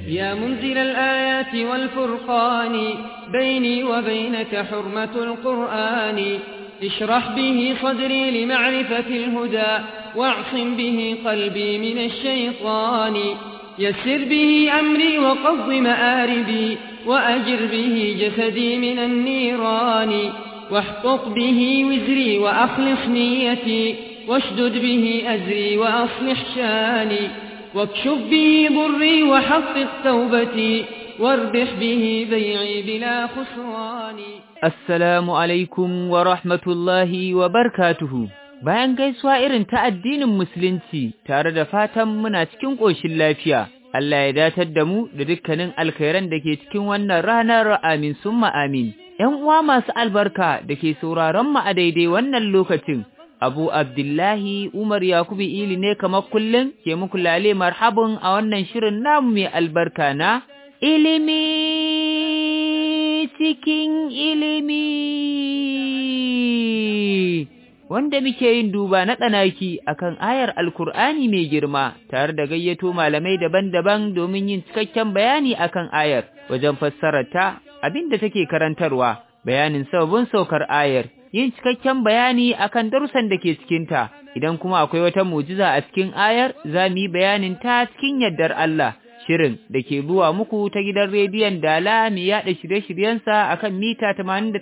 يا منزل الآيات والفرقان بيني وبينك حرمة القرآن اشرح به صدري لمعرفة الهدى واعصم به قلبي من الشيطان يسر به أمري وقض مآربي وأجر به جسدي من النيران واحقق به وزري وأخلص نيتي واشدد به أزري وأصلح شاني واكشف به ضري وحقق توبتي واربح به بيعي بلا خسران. Assalamu alaikum wa rahmatullahi wa barakatuhu. Bayan gaisuwa irin ta addinin musulunci tare da fatan muna cikin ƙoshin lafiya, Allah ya datar da mu da dukkanin alkhairan da ke cikin wannan ranar, amin summa amin. ‘Yan uwa masu albarka da ke sauraron mu a daidai wannan lokacin, Abu Abdullahi Umar Yakubu Ili ne kamar kullum ke muku lale marhabun a wannan shirin namu mai albarka na ilimi cikin ilimi, wanda muke yin duba na tsanaki akan ayar Alkur'ani mai girma tare da gayyato malamai daban-daban domin yin cikakken bayani akan ayar wajen fassararta, abinda take karantarwa, bayanin sababin saukar ayar, yin cikakken bayani akan darussan da ke cikinta. Idan kuma akwai wata mu'jiza a cikin ayar, za mu yi bayanin ta cikin yardar Allah. Shirin da ke zuwa muku ta gidan rediyon Dala mai yaɗa shirye-shiryensa akan mita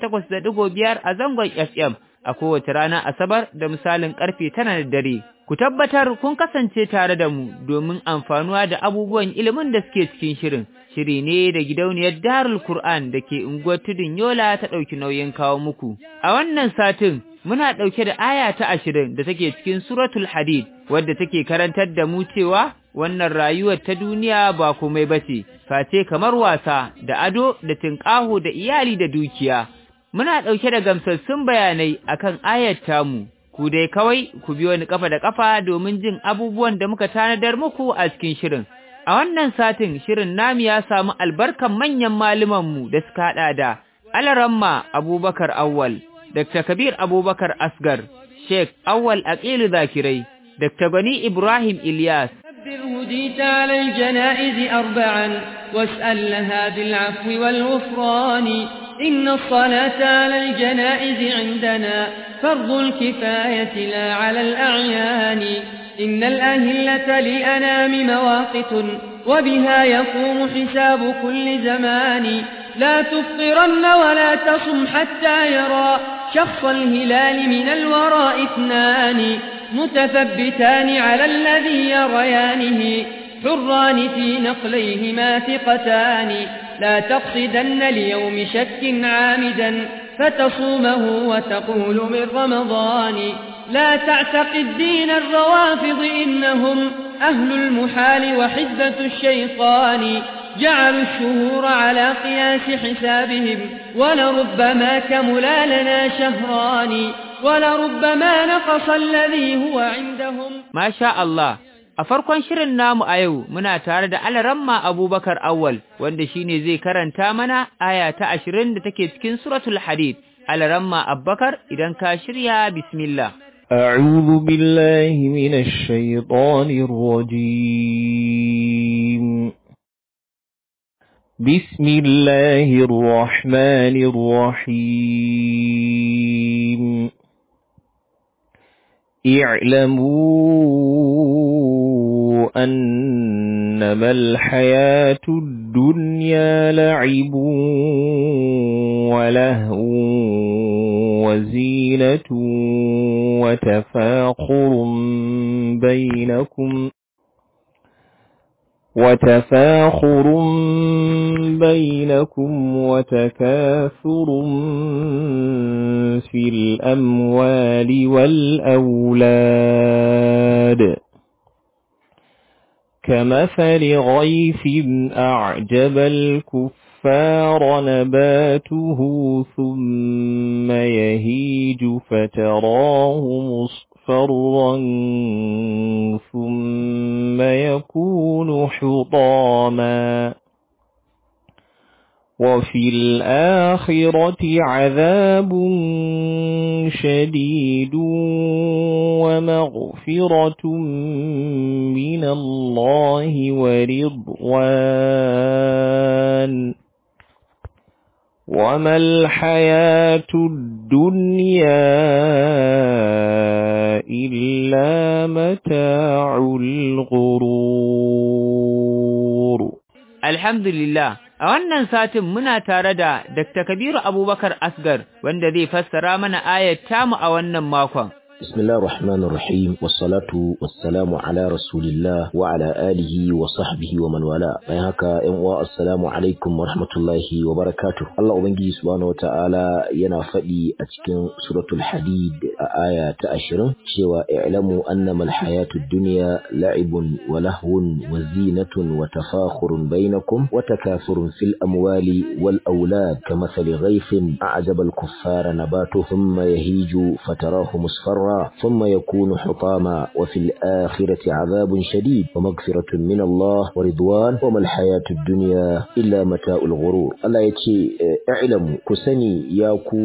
88.5 a zangon FM a kowace rana Asabar da misalin karfe 9 na dare. Ku tabbatar kun kasance tare da mu domin amfanuwa da abubuwan ilimin da suke cikin shirin. Shiri ne da gidauniyar Darul Qur'an da ke unguwar Tudun Yola ta ɗauki nauyin kawo muku. A wannan satin muna ɗauke da aya ta 20 da take cikin Suratul Hadid, wadda take karantar da mu cewa wannan rayuwar ta duniya ba komai bace, face kamar wasa da ado da tinƙaho da iyali da dukiya. Muna ɗauke da gamsassun bayanai akan ayar tamu. Ku dai kawai ku biyo ni kafa da kafa domin jin abubuwan da muka tanadar muku a cikin shirin. A wannan satin shirin namu ya samu albarkan manyan malumanmu da suka haɗa da Alaramma Abubakar Awwal, Dr. Kabir Abubakar Asgar, Sheikh Awwal Aqilu Zakirai, Dr. Bani Ibrahim Ilyas. هديت على الجنائز 4 واسأل لها بالعفو والغفران إن الصلاة على الجنائز عندنا فرض الكفاية لا على الأعيان إن الأهلة للأنام مواقت وبها يقوم حساب كل زمان لا تفطرن ولا تصم حتى يرى شخص الهلال من الوراء 2 متثبتان على الذي يريانه حران في نقليهما ثقتان لا تقصدن ليوم شك عامدا فتصومه وتقول من رمضان لا تعتقد دين الروافض إنهم أهل المحال وحزبة الشيطان جعلوا الشهور على قياس حسابهم ولربما كملا لنا شهران ولربما نقص الذي هو عندهم. ما شاء الله. A farkon shirin namu a yau muna tare da Alaramma Abubakar Awwal wanda shine zai karanta mana aya ta 20 da take cikin Suratul Hadid. Alaramma Abubakar, idan ka shirya, bismillah. أعوذ بالله من الشيطان الرجيم. بسم الله الرحمن الرحيم. اعلموا أنما الحياة الدنيا لعب ولهو وزينة وتفاخر بينكم وتكاثر في الأموال والأولاد كمثل غيث أعجب الكفار نباته ثم يهيج فتراه مصفرا ثم يكون حطاما وفي الآخرة عذاب شديد ومغفرة من الله ورضوان وما الحياة الدنيا إلا متاع الغرور. الحمد لله. A wannan satin muna tare da Dr. Kabiru Abubakar Asgar wanda zai fassara mana ayat tamu a wannan makon. بسم الله الرحمن الرحيم والصلاة والسلام على رسول الله وعلى آله وصحبه ومن والاه. هكا السلام عليكم ورحمة الله وبركاته. الله أبنجي سبحانه وتعالى ينافدي أتكن سورة الحديد آية 10 شوى اعلموا أنما الحياة الدنيا لعب ولهو وزينة وتفاخر بينكم وتكاثر في الأموال والأولاد كمثل غيث أعجب الكفار نباته ثم يهيج فتراه مصفرا ثم يكون حطاما وفي الآخرة عذاب شديد ومغفرة من الله ورضوان وما الحياة الدنيا إلا متاع الغرور. الله يتي اعلموا كسني ياكو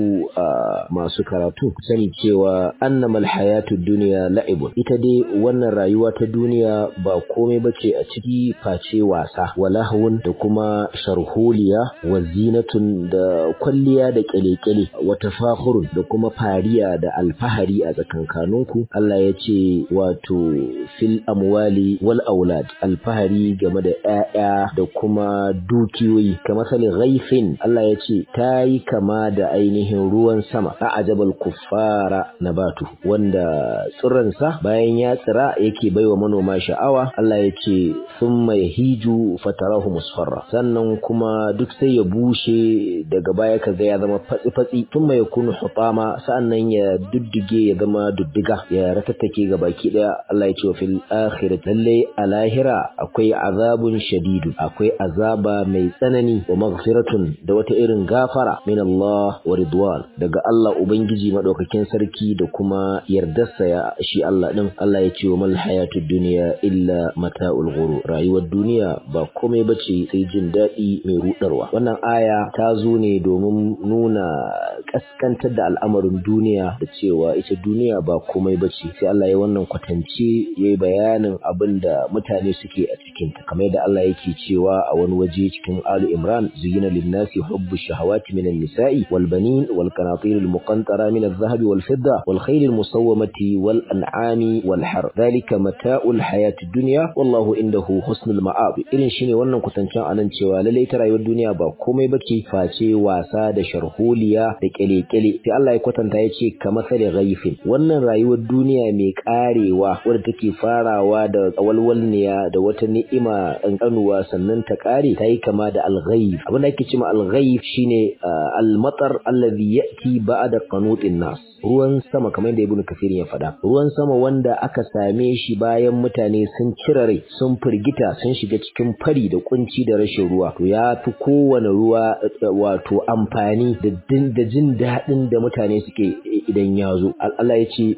ما سكراتو كسني تيوى أنما الحياة الدنيا لعب إتدي وانا رايوة الدنيا باقومي بكي أتكي فاتي واسا ولهون دكما شرهوليا وزينة دا كليا دا كلي كلي وتفاخر دكما فاريا دا الفهري أذكا kankanunku. Allah ya ce wato fil amwali wal aulad, alfahari game da ƴaƴa da kuma dukiyoyi kamar sali ghaifin. Allah ya ce tayi kama da ainihin ruwan sama a'jabal kuffara nabatu, wanda tsiransa bayan ya tsira yake baiwa manoma sha'awa. Allah ya ce thumma yahiju fatarahu musfarra, sannan kuma duk sai ya bushe daga baya kaga ya zama fatsi-fatsi. thumma yakunu hutama, sannan ya duddige ya zama duddiga ya ratattake ga baki daya. Allah ya ce wa fil akhirati, lalle a lahira akwai azabun shadidu, akwai azaba mai tsanani, wa maghfiratun, da wata irin gafara, min Allah wa ridwan, daga Allah ubangiji madaukakin sarki da kuma yardarsa ya shi Allah din. Allah ya ce wa mal hayatud dunya illa mata'ul ghurur, rayuwar duniya ba komai bace sai jin dadi mai rudarwa. Wannan aya ta zo ne domin nuna kaskantar da al'amarin duniya da cewa ita duniya ba komai bace. Sai Allah ya wannan kwatance yayi bayanin abinda mutane suke a cikin ta, kamar da Allah yake cewa a wani waje cikin Ali Imran, zuyina lin-nasi hubbu shahawati minan nisa'i wal banin wal qanatir al muqantara min adh-dhahabi wal fidda wal khayl al musawwamati wal an'ami wal har, dhalika mata'ul hayatid dunya wallahu indahu husnul ma'ab. Irin shine wannan kwatancen anan cewa lalle ta rayuwar duniya ba komai bace face wasa da sharholiya da kele-kele. Sai Allah ya kwatanta yace kamar sare ghaifin, wannan rayuwar duniya mai karewa wadda take farawa da walwalniya da wata ni'ima kankanuwa sannan ta kare, tayi kama da al-ghaif. Abin da ake cewa al-ghaif shine al-matar alladhi ya'ti ba'da qanutin nas, ruwan sama kamar da Ibn Kathir ya faɗa, ruwan sama wanda aka same shi bayan mutane sun cire rai, sun firgita, sun shiga cikin fari da kunci da rashin ruwa. To ya fi kowane ruwa wato amfani da jin daɗin da mutane suke idan ya zo. Allah ya ce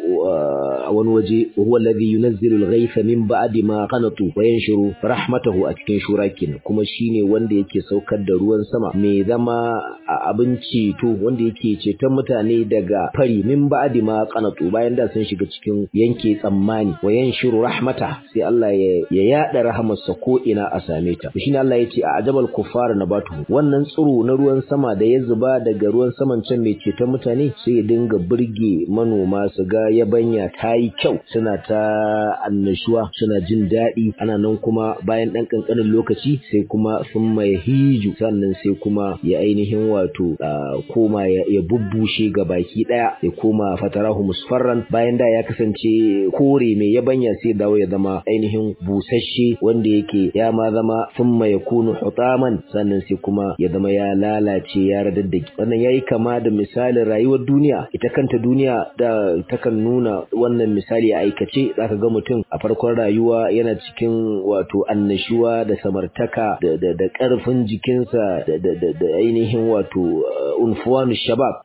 a wani waje, huwa alladhi yunazzilu al-ghaytha min ba'di ma qanatu wa yanshuru rahmatahu, a cikin shura kenan. Kuma shine wanda yake saukar da ruwan sama mai zama abin ceto, wanda yake ceton mutane daga fari min ba'di ma qanatu, bayan da sun shiga cikin yanke tsammani. wa yanshuru rahmata, sai Allah ya yada rahamarsa ko ina a same ta. Shine Allah yace a ajabal kuffar nabatu, wannan tsiro na ruwan sama da ya zuba daga ruwan saman can mai ceton mutane sai ya dinga burge manoma, su ga yabanya tayi kyau, suna ta annashuwa, suna jin daɗi. Ana nan kuma bayan ɗan ƙanƙanin lokaci sai kuma sun mai hiju, sannan sai kuma ya ainihin wato koma ya bubbushe ga baki ɗaya, ya koma fatarahu musfarran. Bayan da ya kasance kore mai yabanya sai dawo ya zama ainihin busasshe wanda yake ya ma zama thumma yakunu hutaman, sannan sai kuma ya zama ya lalace, ya radaddake. Wannan yayi kama da misalin rayuwar duniya. Ita kanta duniya da takan nuna wannan misali a aikace. Zaka ga mutum a farkon rayuwa yana cikin wato annashuwa da samartaka da karfin jikinsa da ainihin wato unfuwanu shabab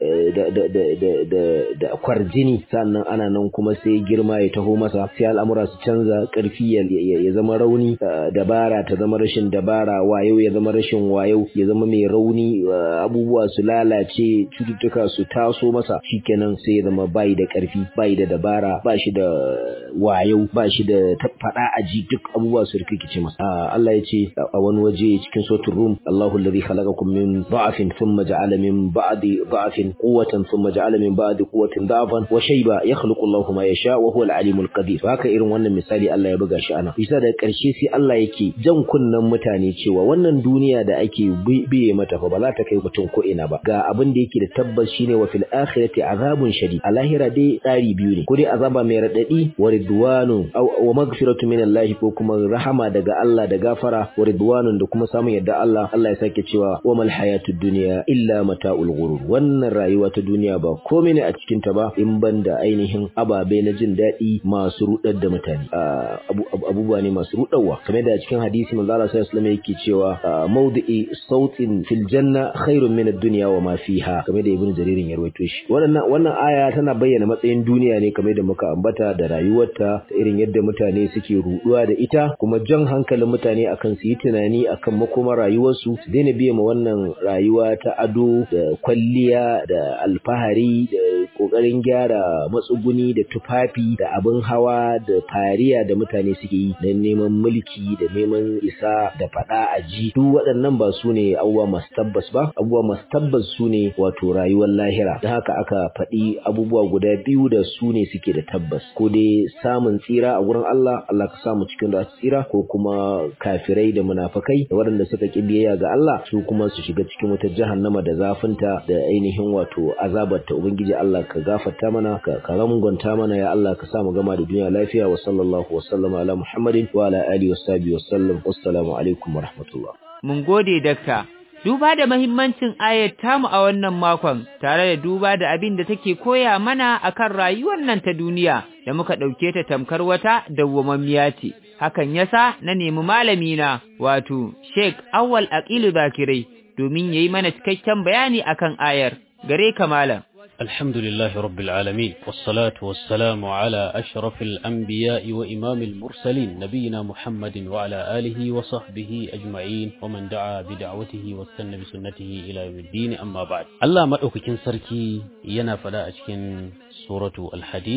da kwarjini, sannan ana nan kuma sai girma ya taho masa, sai al'amura su canza, karfi ya zama rauni, dabara ta zama rashin dabara, wayo ya zama rashin wayo, ya zama mai rauni, abubuwa su lalace, cututtuka su taso masa, shikenan sai ya zama bai da karfi, bai da dabara, ba shi da wayo, ba shi da fada aji, duk abubuwa su rikice masa. Allah ya ce a wani waje cikin suratul rum, Allahu alladhi khalaqakum min dha'fin thumma ja'ala min ba'di dha'fin quwwatan thumma ja'ala min ba'di quwwatin dha'fan wa shayba yakhluqu Allahu ma yasha wa huwa al-alimul qadir. Haka irin wannan misali Allah ya buga shi ana. Bisa da karshe sai Allah yake jan kunnan mutane cewa wannan duniya da ake biye mata fa ba za ta kai mutum ko ina ba. Ga abin da yake da tabbas shine wa fil akhirati azabun shadid. A lahira dai tsari biyu ne, ko dai azaba mai radadi wa ridwanu wa maghfiratu min Allah, ko kuma rahama daga Allah da gafara, wa ridwanun da kuma samun yadda Allah. Allah ya sake cewa wa mal hayatud dunya illa mata'ul ghurur. Wannan rayuwa ta duniya ba komai ne a cikin ta ba in banda ainihin ababe na jin daɗi masu rudar da mutane, abubuwa ne masu rudarwa. Kamar da cikin hadisi manzo Allah sallallahu alaihi wasallam yake cewa mawdi'i sautin fil janna khairun min ad-dunya wa ma fiha, kamar da Ibn Jarir ya rawaito shi. Wannan aya tana bayyana matsayin duniya ne kamar da muka ambata, da rayuwarta, da irin yadda mutane suke ruduwa da ita, kuma jan hankalin mutane akan su yi tunani akan makomar rayuwarsu, su daina biye ma wannan rayuwa ta ado da kwalliya da alfahari da kokarin gyara matsuguni da tufafi da abin hawa da fariya da mutane suke yi don neman mulki da neman isa da fada aji. Duk waɗannan ba su ne abubuwa masu tabbas ba. Abubuwa masu tabbas su ne wato rayuwar lahira. Da haka aka faɗi abubuwa guda biyu da su ne suke da tabbas, ko dai samun tsira a wurin Allah, Allah ka samu cikin da su tsira, ko kuma kafirai da munafikai da waɗanda suka ƙi biyayya ga Allah, su kuma su shiga cikin wata jahannama da zafinta da ainihin wato azabarta. Ubangiji Allah ka gafarta mana, ka rangonta mana, ya Allah ka samu gama da duniya lafiya. Wa sallallahu wa sallama ala Muhammadin wa ala alihi wa sahbihi wa sallam. Wassalamu alaikum wa rahmatullah. Mun gode dakta. Duba da mahimmancin ayat tamu a wannan makon, tare da duba da abin da take koya mana akan rayuwar nan ta duniya da muka ɗauke ta tamkar wata dawwamammiya ce. Hakan yasa na nemi malamina, wato Sheikh Awwal Aqilu Zakirai, domin yayi mana cikakken bayani akan ayar. Gare ka malam. الحمد لله رب العالمين، والصلاة والسلام على أشرف الأنبياء وإمام المرسلين نبينا محمد وعلى آله وصحبه أجمعين ومن دعا بدعوته واستنى بسنته إلى يوم الدين. أما بعد، الله مدعوكين سركي ينا فلا أشكين سورة الحديد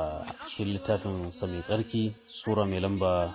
سلطة سمي سركي سورة ملنبا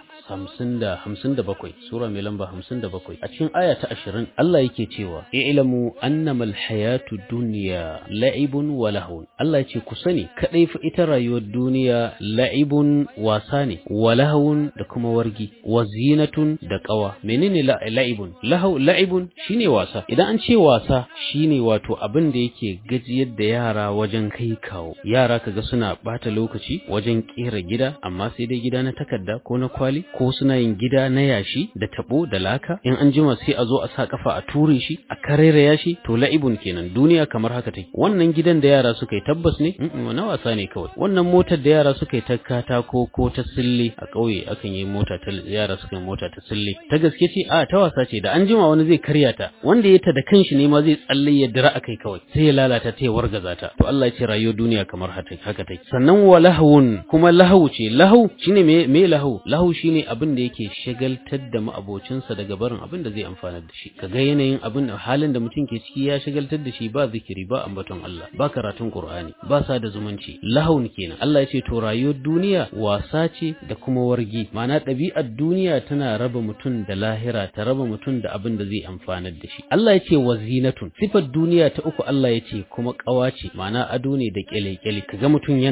57 sura mai lamba 57 a cikin aya ta 20 Allah yake cewa i'lamu annamal hayatud dunya la'ibun wa lahun. Allah yace ku sani kadai fa ita rayuwar duniya la'ibun wasa ne, wa lahun da kuma wargi, wa zinatun da qawa. menene la'ibun? La'ibun shine wasa. Idan an ce wasa shine wato abin da yake gajiyar da yara wajen kai kawo. Yara kaga suna bata lokaci wajen kera gida, amma sai dai gida na takarda ko na kwali, ko suna yin gida na yashi da tabo da laka. In an jima sai a zo a sa kafa a ture shi, a kareraya shi. To la'ibun kenan. Duniya kamar haka take. Wannan gidan da yara suka yi tabbas ne na wasa ne kawai. Wannan motar da yara suka yi ta katako ko ta sille, a kauye akan yi mota ta yara suka yi mota ta sille, ta gaske ce a ta wasa ce. Da an jima wani zai karya ta, wanda ya ta da kanshi ne ma zai tsalle ya dira akai kawai, sai ya lalata ta ya wargaza ta. To Allah ya ce rayuwar duniya kamar haka take. Sannan wa lahawun, kuma lahu ce. Lahu shine me lahu? Lahu shine abin da yake shagaltar da ma'abocinsa daga barin abin da zai amfana da shi. Kaga yanayin abin halin da mutum ke ciki ya shagaltar da shi, ba zikiri, ba ambaton Allah, ba karatun Qur'ani, ba sa da zumunci. Lahun kenan. Allah ya ce to rayuwar duniya wasa ce da kuma wargi. Ma'ana ɗabi'ar duniya tana raba mutum da lahira, ta raba mutum da abin da zai amfana da shi. Allah ya ce wa zinatun. Sifar duniya ta uku Allah ya ce kuma ƙawa ce, ma'ana ado ne da kyale-kyale. Kaga mutum yana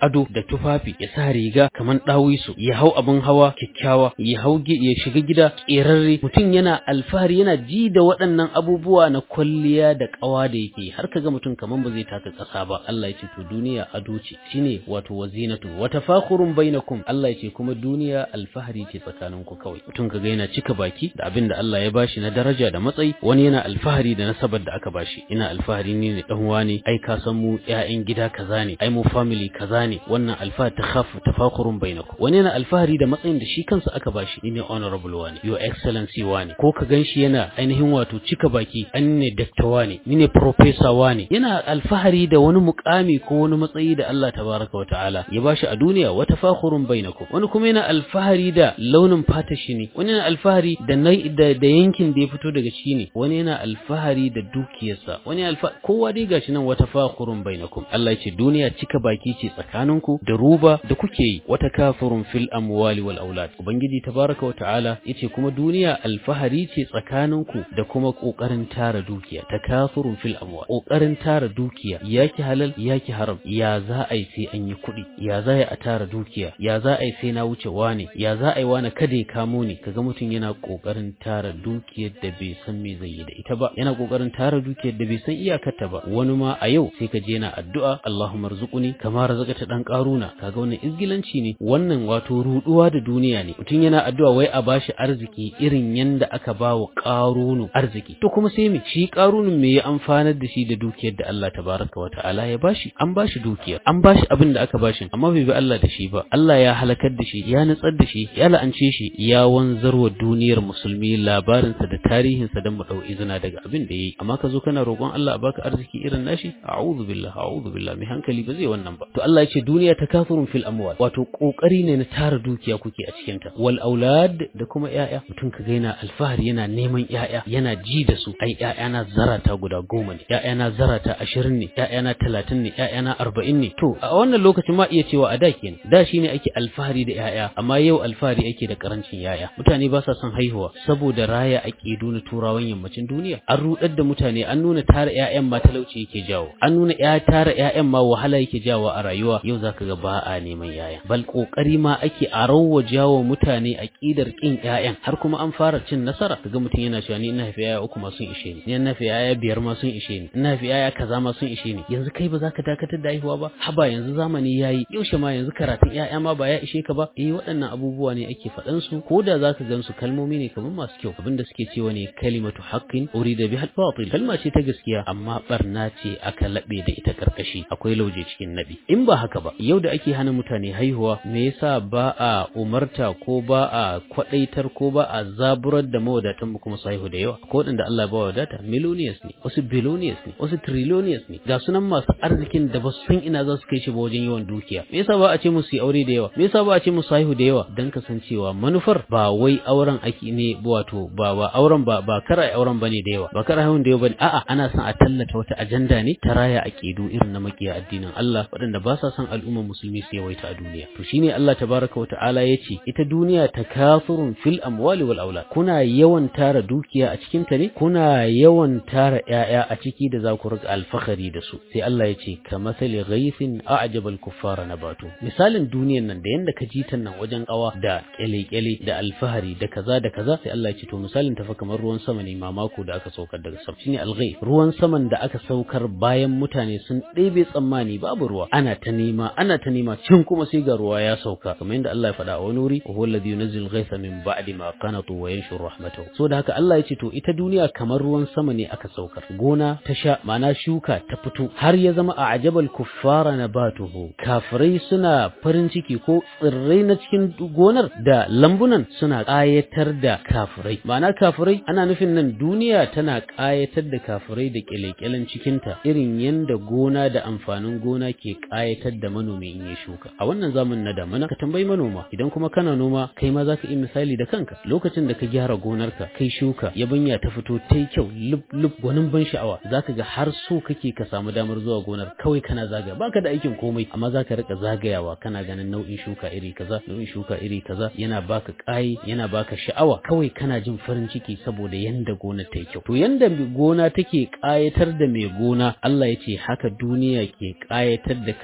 ado da tufafi, ya sa riga kaman dawisu, ya hau abin hawa kyakkyawa, ya shiga gida kerarre. Mutum yana alfahari, yana ji da waɗannan abubuwa na kwalliya da ƙawa da yake, har kaga mutum kaman ba zai taka ƙasa ba. Allah ya ce to duniya ado ce, shine wato wazinatu wa tafakhurun bainakum. Allah ya ce kuma duniya alfahari ce tsakaninku kawai. Mutum kaga yana cika baki da abin da Allah ya bashi na daraja da matsayi, wani yana alfahari da nasabar da aka bashi. Ina alfahari ne dan uwa ne, ai ka san mu ƴaƴan gida kaza ne, ai mu family kaza ne. Wannan alfahari tafakhurun bainakum. Wani yana alfahari da matsayin da shi kansa aka bashi, ni ne honorable wani, your excellency wani, ko ka ganshi yana ainihin wato cika baki, an ne doctor wani, ni ne professor wani. Yana alfahari da wani mukami ko wani matsayi da Allah tabaraka wa ta'ala ya bashi a duniya. wa tafakhurun bainakum. Wani kuma yana alfahari da launin fata shi ne, wani yana alfahari da yankin da ya fito daga shi ne, wani yana alfahari da dukiyarsa, wani kowa dai gashi nan. wa tafakhurun bainakum. Allah ya ce duniya cika baki ce tsakaninku da ruba da kuke yi. wa takafurun fil amwali wal aulad. Ubangiji tabaraka wa ta'ala yace kuma duniya alfahari ce tsakaninku da kuma kokarin tara dukiya. Takafurun fil amwal, kokarin tara dukiya, yaki halal yaki haram. Ya za a yi sai an yi kuɗi, ya za a tara dukiya, ya za a yi sai na wuce wane, ya za a yi wane kada ya kamo ni. Kaga mutum yana kokarin tara dukiyar da bai san me zai yi da ita ba, yana kokarin tara dukiyar da bai san iyakarta ba. Wani ma a yau sai ka je yana addu'a Allahumma rzuquni kama razaqata dan Qaruna. Kaga wannan izgilanci ne, wannan wato ruduwa da duniya ne. Mutum yana addu'a wai a bashi arziki irin yanda aka bawa Qarunu arziki. To kuma sai me shi Qarunun me ya amfanar da shi da dukiyar da Allah tabaraka wa ta'ala ya bashi? An bashi dukiyar, an bashi abin da aka bashi, amma bai bi Allah da shi ba. Allah ya halakar da shi, ya nutsar da shi, ya la'ance shi, ya wanzarwa duniyar musulmi labarinsa da tarihinsa don mu dau izina daga abin da yayi. Amma ka zo kana roƙon Allah a baka arziki irin nashi? A'udhu billahi, mai hankali ba zai wannan ba. To Allah ya ce duniya takafurun fil amwal, wato kokari ne na tara dukiya kuke a cikin ta. Wal aulad, da kuma ƴaƴa. Mutum ka ga yana alfahari, yana neman ƴaƴa, yana ji da su. Ai ƴaƴana zarata guda 10 ne, ƴaƴana zarata 20 ne, ƴaƴana 30 ne, ƴaƴana 40 ne. To a wannan lokacin ma iya cewa a da kenan, da shine ake alfahari da ƴaƴa, amma yau alfahari ake da karancin ƴaƴa. Mutane ba sa son haihuwa saboda raya aqidu na turawan yammacin duniya. An rudar da mutane, an nuna tara ƴaƴan ma talauci yake jawo, an nuna tara ƴaƴan ma wahala yake jawo a rayuwa. Yau zaka ga ba a neman ƴaƴa, bal kokari ma ake a rawwa jawo mutane aqidar kin ƴaƴan, har kuma an fara cin nasara. Kaga mutum yana cewa ni ina haifi ƴaƴa 3 ma sun ishe ni, ina haifi ƴaƴa 5 ma sun ishe ni, ina haifi ƴaƴa kaza ma sun ishe ni. Yanzu kai ba za ka dakatar da haihuwa ba? Haba yanzu zamani yayi, yaushe ma yanzu karatun ƴaƴa ma ba ya ishe ka ba? Waɗannan abubuwa ne ake faɗan su, ko da zaka gansu kalmomi ne kamar masu kyau. Abinda suke cewa ne kalimatu haqqin urida bihal batil, kalma ce ta gaskiya amma barna ce aka labe da ita karkashi, akwai lauje cikin nabi. In ba haka ba, yau da ake hana mutane haihuwa, me yasa ba a umarta ko ba a kwadaitar ko ba a zaburar da mawadatan mu kuma su haihu da yawa? Ko waɗanda Allah ba wadata millionaires ne, wasu billionaires ne, wasu trillionaires ne, ga sunan masu arzikin da ba su san ina za su kai shi ba wajen yawan dukiya. Me yasa ba a ce musu yi aure da yawa? Me yasa ba a ce musu haihu da yawa? Dan kasancewa manufar ba wai auren ake ne, wato ba auren ba kara auren bane da yawa, ba kara haihun da yawa bane. A'a, ana son a tallata wata ajanda ne ta raya aqidu irin na makiya addinin Allah, waɗanda ba sa son al'ummar musulmi su yawaita a duniya. To shine Allah tabaraka wa ta'ala yace ita duniya takafurun fil amwali wal aulad. Kuna yawan tara dukiya a cikin ta ne, kuna yawan tara ƴaƴa a ciki da za ku riga alfahari da su. Sai Allah yace kamathali ghaythin a'jaba al-kuffara nabatu. Misalin duniyan nan da yanda ka ji ta nan wajen kawa da kyale-kyale da alfahari da kaza da kaza, sai Allah ya ce to misalin tafa kamar ruwan sama ne mamako da aka saukar daga sama. Shine al-ghayth, ruwan saman da aka saukar bayan mutane sun ɗebe tsammani babu ruwa, ana ta nema cin kuma sai ga ruwa ya sauka, kamar yadda Allah ya faɗa a wani wuri, wa huwa alladhi yunzilu al-ghaytha min ba'di ma qanatu wa yanshuru rahmatahu. So da haka Allah ya ce to ita duniya kamar ruwan sama ne aka saukar, gona ta sha, ma'ana shuka ta fito, har ya zama a ajabal kuffara nabatuhu. Kafirai suna farin ciki, ko tsirrai na cikin gonar da lambunan suna ƙayatar da kafirai. Ma'ana kafirai ana nufin nan duniya tana ƙayatar da kafirai da ƙyale-ƙyalen cikinta, irin yanda gona da amfanin gona ke ƙayatar da manomi in ya shuka. A wannan zamanin na damuna ka tambayi manoma, idan kuma kana noma kai ma za ka yi misali da kanka. Lokacin da ka gyara gonarka kai shuka, yabanya ta fito ta yi kyau lub gwanin ban sha'awa, za ka ga har so kake ka samu damar zuwa gonar, kawai kana zagaya, baka da aikin komai, amma za ka rika zagayawa kana ganin nau'in shuka iri kaza yana baka ƙayi, yana baka sha'awa, kawai kana jin farin ciki saboda yanda gonar ta yi kyau. To yanda gona take ƙayatar da mai gona, Allah ya ce haka duniya ke ƙayatar da kafirai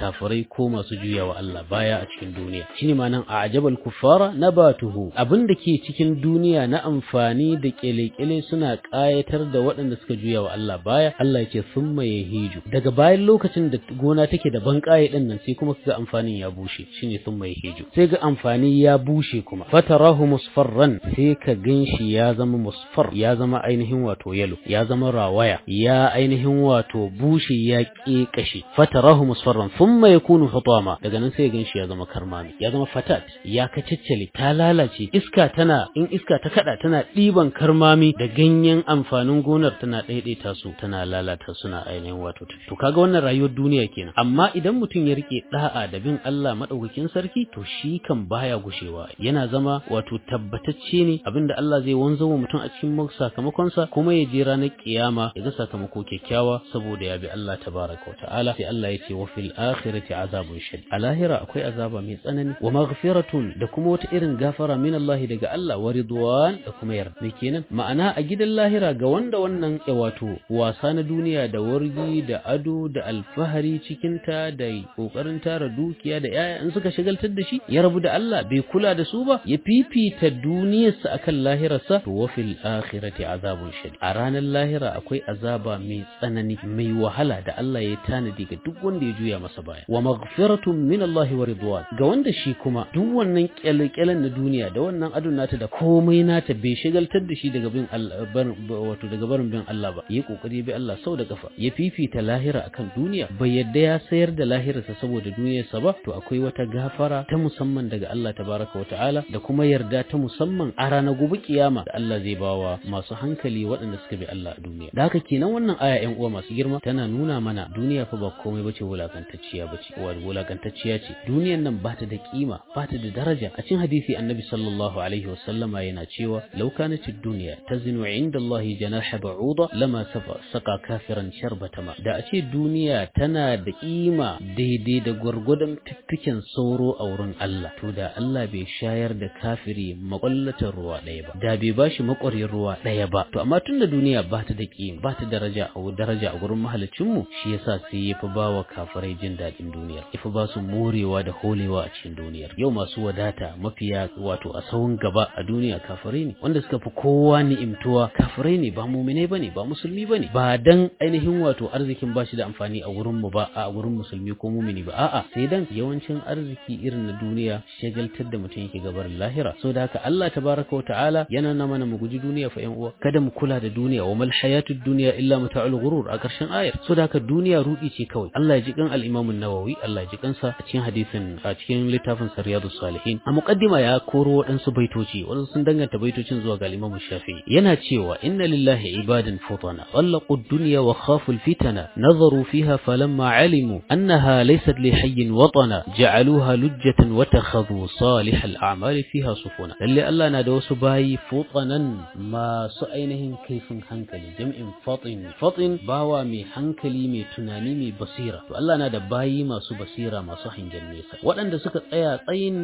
ko masu juyawa Allah baya a cikin duniya. Shine ma'anan a'jabal kuffara nabatuhu, abin da ke cikin duniya na amfani da kyale-kyale suna ƙayatar da waɗanda suka juyawa Allah baya. Allah yake summa yahiju, daga bayan lokacin da gona take da banƙaye din nan sai kuma kaga amfanin ya bushe, shine summa yahiju, sai ga amfani ya bushe kuma fatarahu musfarran, sai ka ganshi ya zama musfar, ya zama ainihin wato yalo, ya zama rawaya, ya ainihin wato bushe ya ƙeƙashe. Fatarahu musfarran thumma yakunu hutama, daga nan sai ya ganshi ya zama karmami, ya zama fatat, ya kaciccele, ta lalace. Iska in iska ta kada tana ɗiban karmami da ganyen amfanin gonar tana daidaita su, tana lalata suna ainihin wato. To kaga wannan rayuwar duniya kenan. Amma idan mutum ya rike da'a da bin Allah madaukakin sarki, to shi kan baya gushewa, yana zama wato tabbatacce ne abinda Allah zai wanzo wa mutum a cikin sakamakonsa, kuma ya je ranar kiyama ya ga sakamako kyakkyawa saboda ya bi Allah tabaraka wa ta'ala. Sai Allah ya ce wa fil akhirati azabun shadid, a lahira akwai azaba mai tsanani, wa maghfiratun, da kuma wata irin gafara min Allah daga Allah, wa ridwan, da kuma yarda. Me kenan ma'ana a gidan lahira ga wanda wannan wato wasa na duniya da wargi da ado da alfahari cikin ta da kokarin tara dukiya da yaya in suka shagaltar da shi, ya rabu da Allah bai kula da su ba, ya fifita duniyarsa akan lahirarsa, to wa fil akhirati azabun shadid, a ranar lahira akwai azaba mai tsanani mai wahala da Allah ya tanadi ga duk wanda ya juya masa baya. Wa maghfiratun min Allah wa ridwan, ga wanda shi kuma duk wannan kyalkyalan na duniya da wannan adon nata da komai nata bai shagaltar da shi daga bin Allah wato daga barin bin Allah ba, yi kokari bi Allah sau da kafa, ya fifita lahira akan duniya, bai yadda ya sayar da lahirarsa saboda duniyarsa ba, to akwai wata gafara ta musamman daga Allah tabaraka wa ta'ala, da kuma yarda ta musamman a ranar gobe kiyama da Allah zai bawa masu hankali waɗanda suka bi Allah a duniya. Da haka kenan wannan aya ƴan uwa masu girma tana nuna mana duniya fa ba komai bace, wulakantacciya bace, wulakantacciya ce duniyan nan, ba ta da kima, ba ta da daraja. A cikin hadisi annabi sallallahu alaihi wasallama yana cewa law kanatid dunya tazinu inda Allah janaha ba'uda lama saka kafiran sharbata ma, da a ce duniya tana da kima daidai da gwargwadon fiffiken sauro a wurin Allah, to da Allah bai shayar da kafiri makwallatar ruwa ɗaya ba, da bai bashi makwarin ruwa ɗaya ba. To amma tunda duniya ba ta da kima, ba ta daraja a gurin mahalicinmu, shi yasa sai ya fi bawa kafirai jin daɗin duniyar, ya fi ba su morewa da holewa a cikin duniyar. Yau masu wadata mafiya wato a sahun gaba a duniya kafirai ne, wanda suka fi kowa ni'imtuwa kafirai ne, ba mu'minai bane, ba musulmi bane, ba dan ainihin wato arzikin bashi da amfani a gurin mu ba, a gurin musulmi ko mu'mini ba, a'a sai dan yawancin arziki irin na duniya shagaltar da mutum yake gabar lahira. So da haka Allah tabaraka wa ta'ala yana na mana mu guji duniya fa ƴan uwa, kada mu kula da duniya, wa mal hayatud dunya illa mata'ul ghurur a ƙarshen ayar. So da haka duniya rudi ce kawai. Allah ya ji kan al-Imam an-Nawawi, Allah ya ji kansa a cikin hadisin a cikin littafin Riyadus Salihin, a muqaddima ya koro waɗansu baitoci, waɗansu sun danganta baitocin zuwa ga al-Imam Shafi'i. Yana cewa inna lillahi ibadan futana طلقوا الدنيا وخافوا الفتنة نظروا فيها فلما علموا أنها ليست لحي وطنا جعلوها لجة واتخذوا صالح الأعمال فيها صفونا. اللي الله نادوس باي فطنا ما سأينهم كيف هنكلي جمع فطن باوا مي هنكلي مي تناني مي بصيرة. الله نادى باي ما سو بصيرة ما صحن جنيسة وأن سكت أيا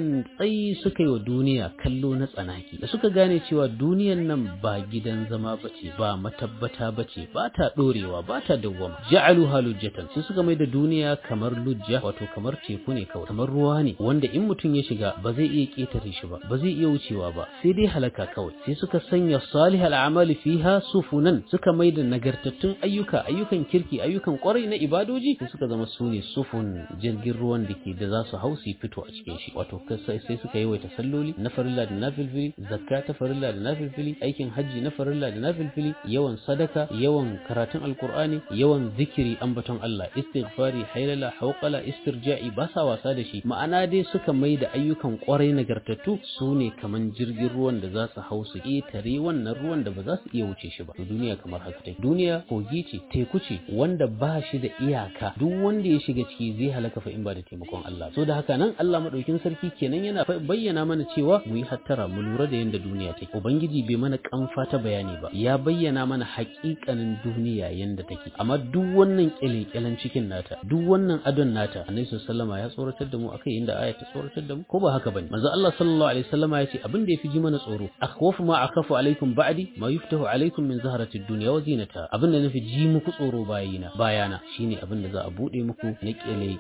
طي سكي ودنيا كلو نس أناكي سكت غاني تيوا دنيا نم با جدن زما بتي با متبتا بتي ba ta dorewa ba ta dawwama. Ja'aluha lujjatan, sai suka mai da duniya kamar lujja, wato kamar teku ne kawai, kamar ruwa ne wanda in mutum ya shiga ba zai iya ketare shi ba, ba zai iya wucewa ba, sai dai halaka kawai. Sai suka sanya salihal a'mali fiha sufunan, suka mai da nagartattun ayyukan kirki, ayyukan kwarai na ibadoji, sai suka zama sune sufun, jirgin ruwan da za su hausi fito a cikin shi. Wato sai suka yawaita salloli na farilla da nafilfili, zakka ta farilla da nafilfili, aikin hajji na farilla da nafilfili, yawan sadaka, yawan karatun alkur'ani, yawan zikiri, ambaton Allah, istighfari, hailala, hauqala, istirja'i, ba sa wasa da shi. Ma'ana dai suka mai da ayyukan kwarai nagartattu su ne kaman jirgin ruwan da za su hau su ƙetare wannan ruwan da ba za su iya wuce shi ba. Duniya kamar haka take. Duniya kogi ce, teku ce wanda ba shi da iyaka, duk wanda ya shiga ciki zai halaka fa in ba da taimakon Allah. So da haka nan Allah madaukin sarki kenan yana bayyana mana cewa mu yi hattara, mu lura da yanda duniya take. Ubangiji bai mana kamfa ta bayani ba, ya bayyana mana haƙiƙanin duniya yanda take. Amma duk wannan kyalekyalen cikin nata, duk wannan adon nata, Annabi sallallahu ya tsoratar da mu akai, inda aya ta tsoratar da mu, ko ba haka bane? Manzo Allah sallallahu alaihi wasallama ya ce abin da yafi ji mana tsoro, akhwafu ma akhafu alaikum ba'di ma yuftahu alaikum min zaharatid dunya wa zinata. Abin da nafi ji muku tsoro bayana shine abin da za a bude muku na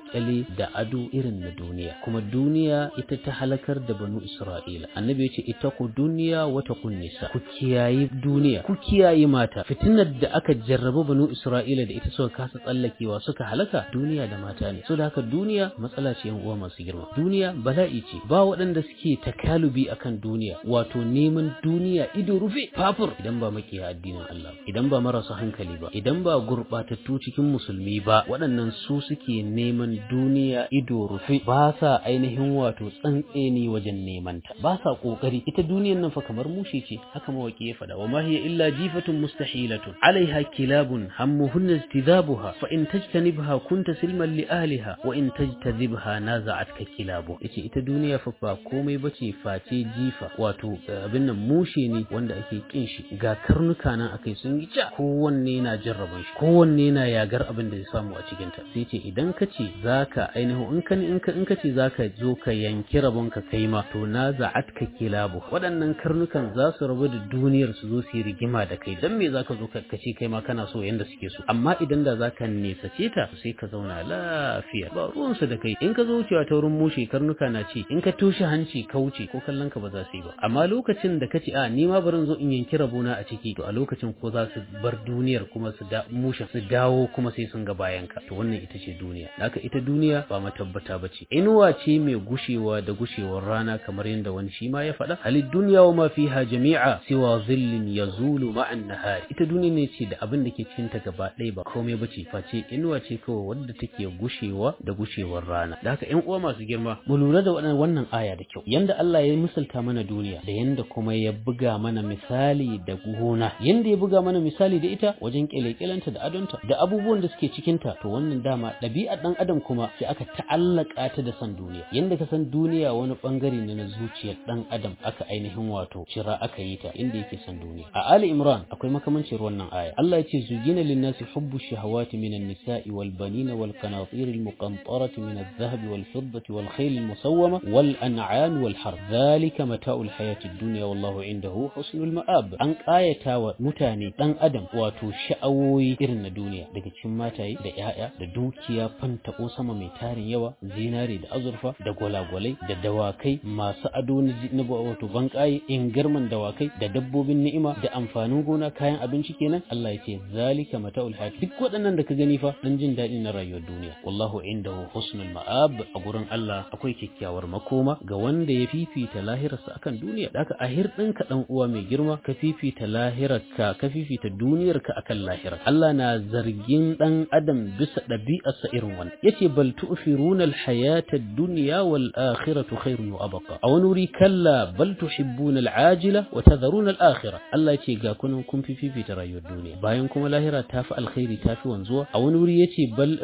kyale da ado irin na duniya, kuma duniya ita ta halakar da banu Isra'ila. Annabi ya ce ittaqu dunya wa taqun nisa, ku kiyaye duniya, ku kiyaye mata. Fitinar da aka jarraba banu Isra'ila da ita suka kasa tsallakewa suka halaka, duniya da mata ne. So da haka duniya matsala ce yan uwa masu girma. Duniya bala'i ce. Ba waɗanda suke takalubi akan duniya, wato neman duniya ido rufe fafur, idan ba makiya addinin Allah, idan ba marasa hankali ba, idan ba gurbatattu cikin musulmi ba, waɗannan su suke neman duniya ido rufe, ba sa ainihin wato tsantseni wajen neman ta, ba sa kokari. Ita duniyan nan fa kamar mushe ce, haka mawaki ya faɗa, wa ma hiya illa jifatun mustahilatun alaiha kilabun hammuhunna istidhabuha fa in tajtanibha kunta silman li ahliha wa in tajtadhibha naza'atka kilabu. Yace ita duniya fa ba komai bace face jifa, wato abin nan mushe ne wanda ake kin shi, ga karnuka nan akai sun yi ja, kowanne na jarraban shi, kowanne na yagar abin da ya samu a cikin ta. Sai ce idan ka ce zaka ainihin in ka ce zaka zo ka yanki rabon ka kai ma, to naza'atka kilabu, waɗannan karnukan za su rabu da duniyar su zo su yi rigima da kai. Dan me zaka zo ka ce kai ma kana so yanda suke so? Amma idan da zaka nesace ta sai ka zauna lafiya, ba ruwan su da kai. In ka zo wucewa ta wurin mushe karnuka na ci, in ka toshe hanci ka wuce ko kallon ka ba za su yi ba. Amma lokacin da ka ce a ni ma barin zo in yanki rabona a ciki, to a lokacin ko za su bar duniyar kuma su mushe su dawo kuma sai sun ga bayan ka. To wannan ita ce duniya. Haka ita duniya ba matabbata bace, inuwa ce mai gushewa da gushewar rana, kamar yadda wani shi ma ya faɗa, halid dunya wa ma fiha jami'a siwa zillin yazulu ma'an nahari. Ita duniya ne ce da abin da ke cikin ta gaba ɗaya ba komai bace face inuwa ce kawai wadda take gushewa da gushewar rana. Da haka ƴan uwa masu girma, mu lura da wannan aya da kyau, yanda Allah ya misalta mana duniya da yanda kuma ya buga mana misali da gona, yanda ya buga mana misali da ita wajen kyalekyalanta da adonta da abubuwan da suke cikin ta. To wannan dama ɗabi'ar ɗan adam kuma sai aka ta'allaka ta da san duniya. Yanda ka san duniya wani bangare ne na zuciyar ɗan adam, aka ainihin wato cira aka yi ta inda yake san duniya. A Ali Imran akwai makamancin wannan aya. Allah ya ce zugina lin-nasi hubbu shahawati minan nisa'i wal banina wal qanatir al muqantarati min adh-dhahab wal fiddati wal khayl al musawwama wal an'am wal harth dhalika mata'ul hayati ad-dunya wallahu indahu husnul ma'ab. An qayata wa mutane dan adam wato sha'awoyi irin na duniya, daga cikin mataye da yaya da dukiya fantako sama mai tarin yawa, zinare da azurfa da gwalagwalai da dawakai masu ado na wato banƙaye, ingarman dawakai da dabbobin ni'ima da amfanin gona, kayan abinci kenan. Allah ya ce zalika mata'ul hayat, duk waɗannan da ka gani fa dan jin daɗi na rayuwar duniya. Wallahu indahu husnul ma'ab, a gurin Allah akwai kyakkyawar makoma ga wanda ya fifita lahirarsa akan duniya. Da haka a hirɗinka dan uwa mai girma, ka fifita lahirarka, ka fifita duniyarka akan lahirar. Allah na zargin dan adam bisa ɗabi'arsa irin wannan. Yace bal tu'firuna al-hayata ad-dunya wal akhiratu khairun wa abqa. A wani wuri kalla bal tuhibbuna al-ajila wa tadharuna al-akhirah. Allah yace ga kun fifita rayuwar duniya, bayan kuma lahira tafi alkhairi tafi wanzuwa. A wani wuri yace bal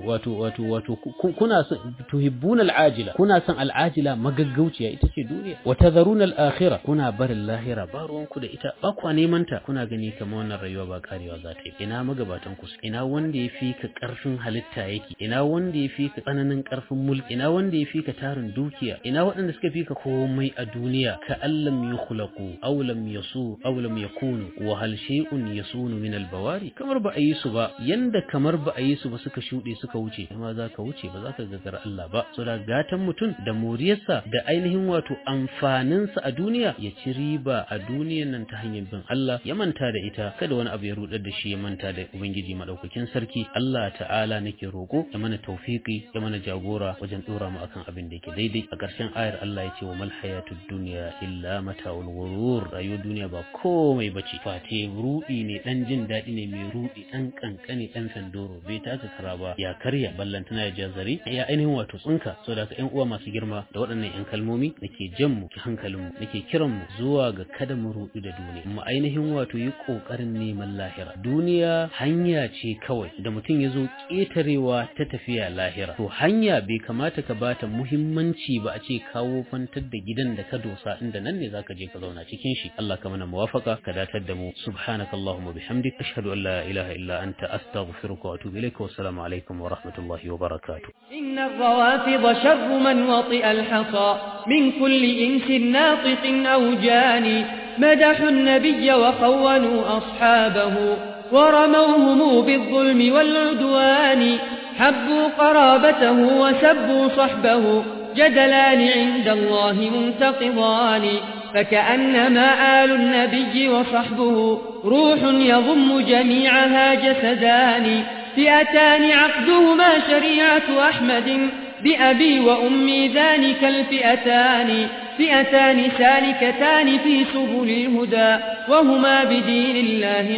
wato kuna tuhibbuna al-ajila, kuna san al-ajila magaggauciya ita ce duniya, wa tadharuna al-akhirah, kuna barin lahira ba ruwanku da ita, ba kwa neman ta, kuna gani kamar wannan rayuwa ba karewa za ta yi. Ina magabatan ku, ina wanda ya fi ka karfin halitta yake, ina wanda ya fi ka tsananin karfin mulki, ina wanda ya fi ka tarin dukiya, ina waɗanda suka fi ka komai a duniya. Ka allam yukhlaqu aw lam yasu aw lam yakunu wa hal shay'un yasunu min al-bawari. Kamar ba a yi su ba, yanda kamar ba a yi su ba suka shuɗe suka wuce, amma za ka wuce ba za ka gagara Allah ba. So da gatan mutum da moriyarsa da ainihin wato amfaninsa a duniya, ya ci riba a duniyan nan ta hanyar bin Allah, ya manta da ita, kada wani abu ya rudar da shi ya manta da Ubangiji madaukakin sarki. Allah ta'ala nake roko ya mana tawfiki, ya mana jagora wajen dora mu akan abin da yake daidai. A ƙarshen ayar Allah ya ce wa mal hayatud dunya illa mata'ul ghurur. Rayuwar duniya ba komai bace fate rudi ne, dan jin daɗi ne mai rudi, dan kankane, dan sandoro, bai taka kara ba ya karya ballantana ya jazari ya ainihin wato tsinka. So da ƴan uwa masu girma, da waɗannan ƴan kalmomi nake jan mu hankalin mu, nake kiran mu zuwa ga kada mu rudi da duniya, mu ainihin wato yi kokarin neman lahira. Duniya hanya ce kawai da mutum ya zo ƙetarewa ta tafiya lahira. To hanya bai kamata ka bata muhimmanci ba a ce kawo kwantar da gidan da ka dosa inda nan ne zaka je ka zauna cikin shi. Allah ka mana muwafaka, ka datar da mu. Subhanakallahumma bihamdik, ashhadu an la ilaha illa anta, astaghfiruka wa atubu ilaik. Wa assalamu alaikum wa rahmatullahi wa barakatuh. inna ar-rawafid sharru man wati'a al-hasa min kulli insin natiqin aw jani madahu an-nabiy wa khawwanu ashabahu ورموهم بالظلم والعدوان حبوا قرابته وسبوا صحبه جدلان عند الله منتقضان فكأنما آل النبي وصحبه روح يضم جميعها جسدان فئتان عقدهما شريعة أحمد بأبي وأمي ذلك الفئتان فئتان سالكتان في سبل الهدى وهما بدين الله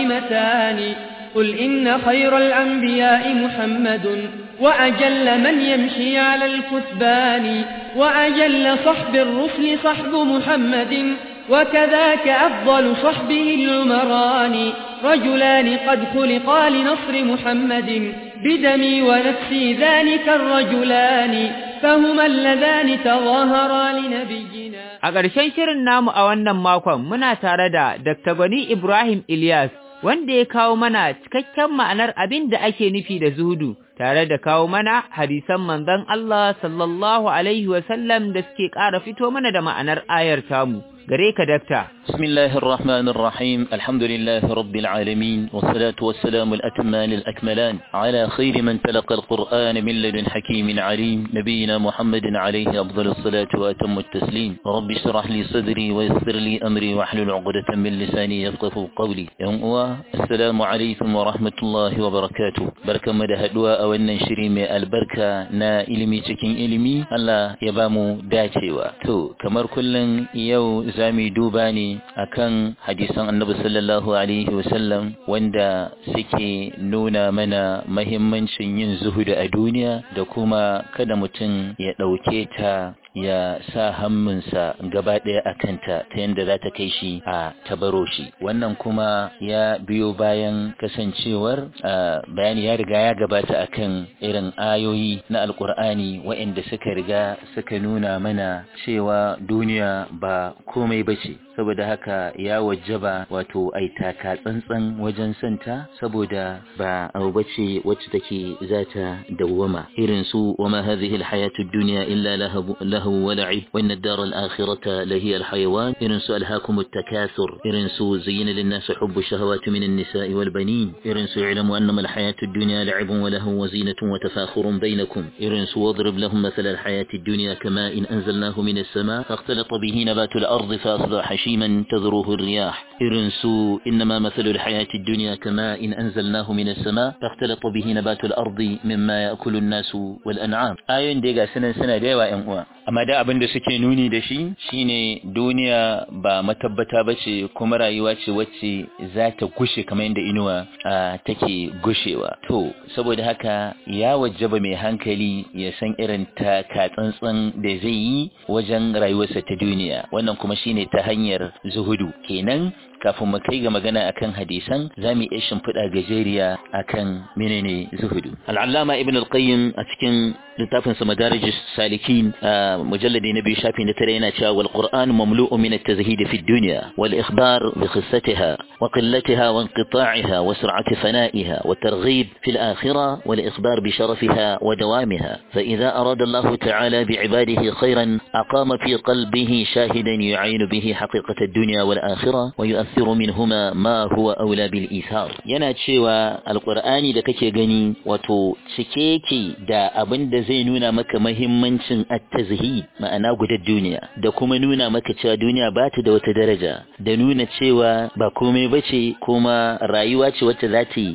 قائمتان قل إن خير الأنبياء محمد وأجل من يمشي على الكثبان وأجل صحب الرسل صحب محمد وكذاك أفضل صحبه العمران رجلان قد خلقا لنصر محمد بدمي ونفسي ذلك الرجلان فهما اللذان تظاهرا لنبينا. A ƙarshen shirin namu a wannan makon muna tare da Dr. Gwani Ibrahim Ilyas wanda ya kawo mana cikakken ma'anar abin da ake nufi da zuhudu tare da kawo mana hadisan manzon Allah sallallahu alaihi wasallam da suke ƙara fito mana da ma'anar ayar tamu. gare ka dakta. Bismillahir Rahmanir Rahim. Alhamdulillahi Rabbil Alamin. Wassalatu wassalamu al-atman al-akmalan ala khayri man talaqa al-Qur'an min ladun hakimin alim nabiyina Muhammadin alayhi afdalus salatu wa atammu at-taslim. Rabbi shrah li sadri wa yassir li amri wa hlul 'uqdatan min lisani yafqahu qawli. Yan uwa, assalamu alaykum wa rahmatullahi wa barakatuh. Barkamu da haduwa a wannan shiri mai albarka na ilimi cikin ilimi. Allah ya bamu dacewa. To, kamar kullun yau zamu duba ne akan hadisan Annabi sallallahu alaihi wasallam wanda suke nuna mana muhimmancin yin zuhudu a duniya da kuma kada mutum ya dauke ta ya sa hamminsa gaba ɗaya a kanta ta yadda za ta kai shi a tabaro shi. Wannan kuma ya biyo bayan kasancewar bayani ya riga ya gabata akan irin ayoyi na alkur'ani waɗanda suka riga suka nuna mana cewa duniya ba komai bace, saboda haka ya wajaba wato ai taka tsantsan wajen santa, saboda ba abu bace wacce take zata dawwama. Irin su wa ma hadhihi alhayatu ad-dunya illa lahu wa la'ib wa inna ad-dara al-akhirata lahiya al-hayawan. Irin su alhaakum at-takathur. Irin su zayyana lin-nas hubbu ash-shahawati min an-nisa'i wal-banin. Irin su i'lamu annama al-hayatu ad-dunya la'ibun wa lahu wa zinatun wa tafakhurun bainakum. Irin su wadrib lahum mathala al-hayati ad-dunya kama in anzalnahu min as-sama' fakhtalata bihi nabatu al-ardi fa asbaha hashiman تذروه الرياح. إرنسوا إنما مثل الحياة الدنيا كما إن أنزلناه من السماء فاختلط به نبات الأرض مما يأكل الناس والأنعام. آيون ديغا سنة ديوا ينقوا. amma da abin da suke nuni da shi shine duniya ba matabbata bace kuma rayuwa ce wacce za ta gushe kamar yadda inuwa take gushewa. To saboda haka ya wajaba mai hankali ya san irin taka tsantsan da zai yi wajen rayuwarsa ta duniya. Wannan kuma shine ta hanyar zuhudu. Kenan kafin mu kai ga magana akan hadisan zamu iya shimfida gajeriya akan menene zuhudu. Al-Allama Ibn al-Qayyim a cikin littafin sa Madarijus Salikin mujalladi na biyu shafi na 9 yana cewa wal Qur'an mamlu'un min at-tazhid fi ad-dunya wal ikhbar bi qissatiha wa qillatiha wa inqita'iha wa sur'ati fana'iha wa targhib fi al-akhirah wal ikhbar bi sharafiha wa dawamiha. Fa idha arada Allah ta'ala bi 'ibadihi khayran aqama fi qalbihi shahidan yu'ayinu bihi haqiqata ad-dunya wal akhirah wa yu'athiru minhuma ma huwa awla bil ithar. Yana cewa al-Qur'ani da kake gani wato cike yake da abin da zai nuna maka muhimmancin at-tazhid, ma'ana gudar duniya, da kuma nuna maka cewa duniya ba ta da wata daraja, da nuna cewa ba komai bace kuma rayuwa ce wacce za ta yi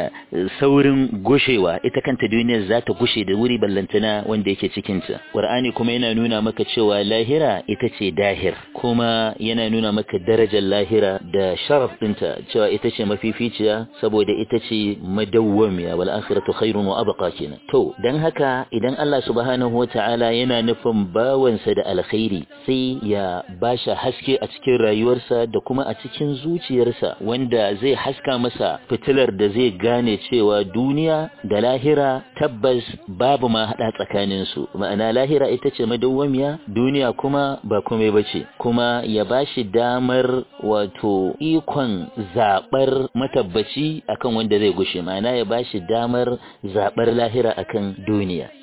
saurin gushewa. Ita kanta duniyar za ta gushe da wuri ballantana wanda yake cikin ta. Qur'ani kuma yana nuna maka cewa lahira ita ce dahir, kuma yana nuna maka darajar lahira da sharaf dinta, cewa ita ce mafificiya saboda ita ce madawwamiya, wal akhiratu khairun wa abqa kenan. To dan haka idan Allah subhanahu wata'ala yana nufin bawansa da alkhairi sai ya bashi haske a cikin rayuwarsa da kuma a cikin zuciyarsa, wanda zai haska masa fitilar da zai gane cewa duniya da lahira tabbas babu ma hada tsakanin su, ma'ana lahira ita ce madawwamiya, duniya kuma ba komai bace, kuma ya bashi damar wato ikon zabar matabbaci akan wanda zai gushe, ma'ana ya bashi damar zabar lahira akan duniya.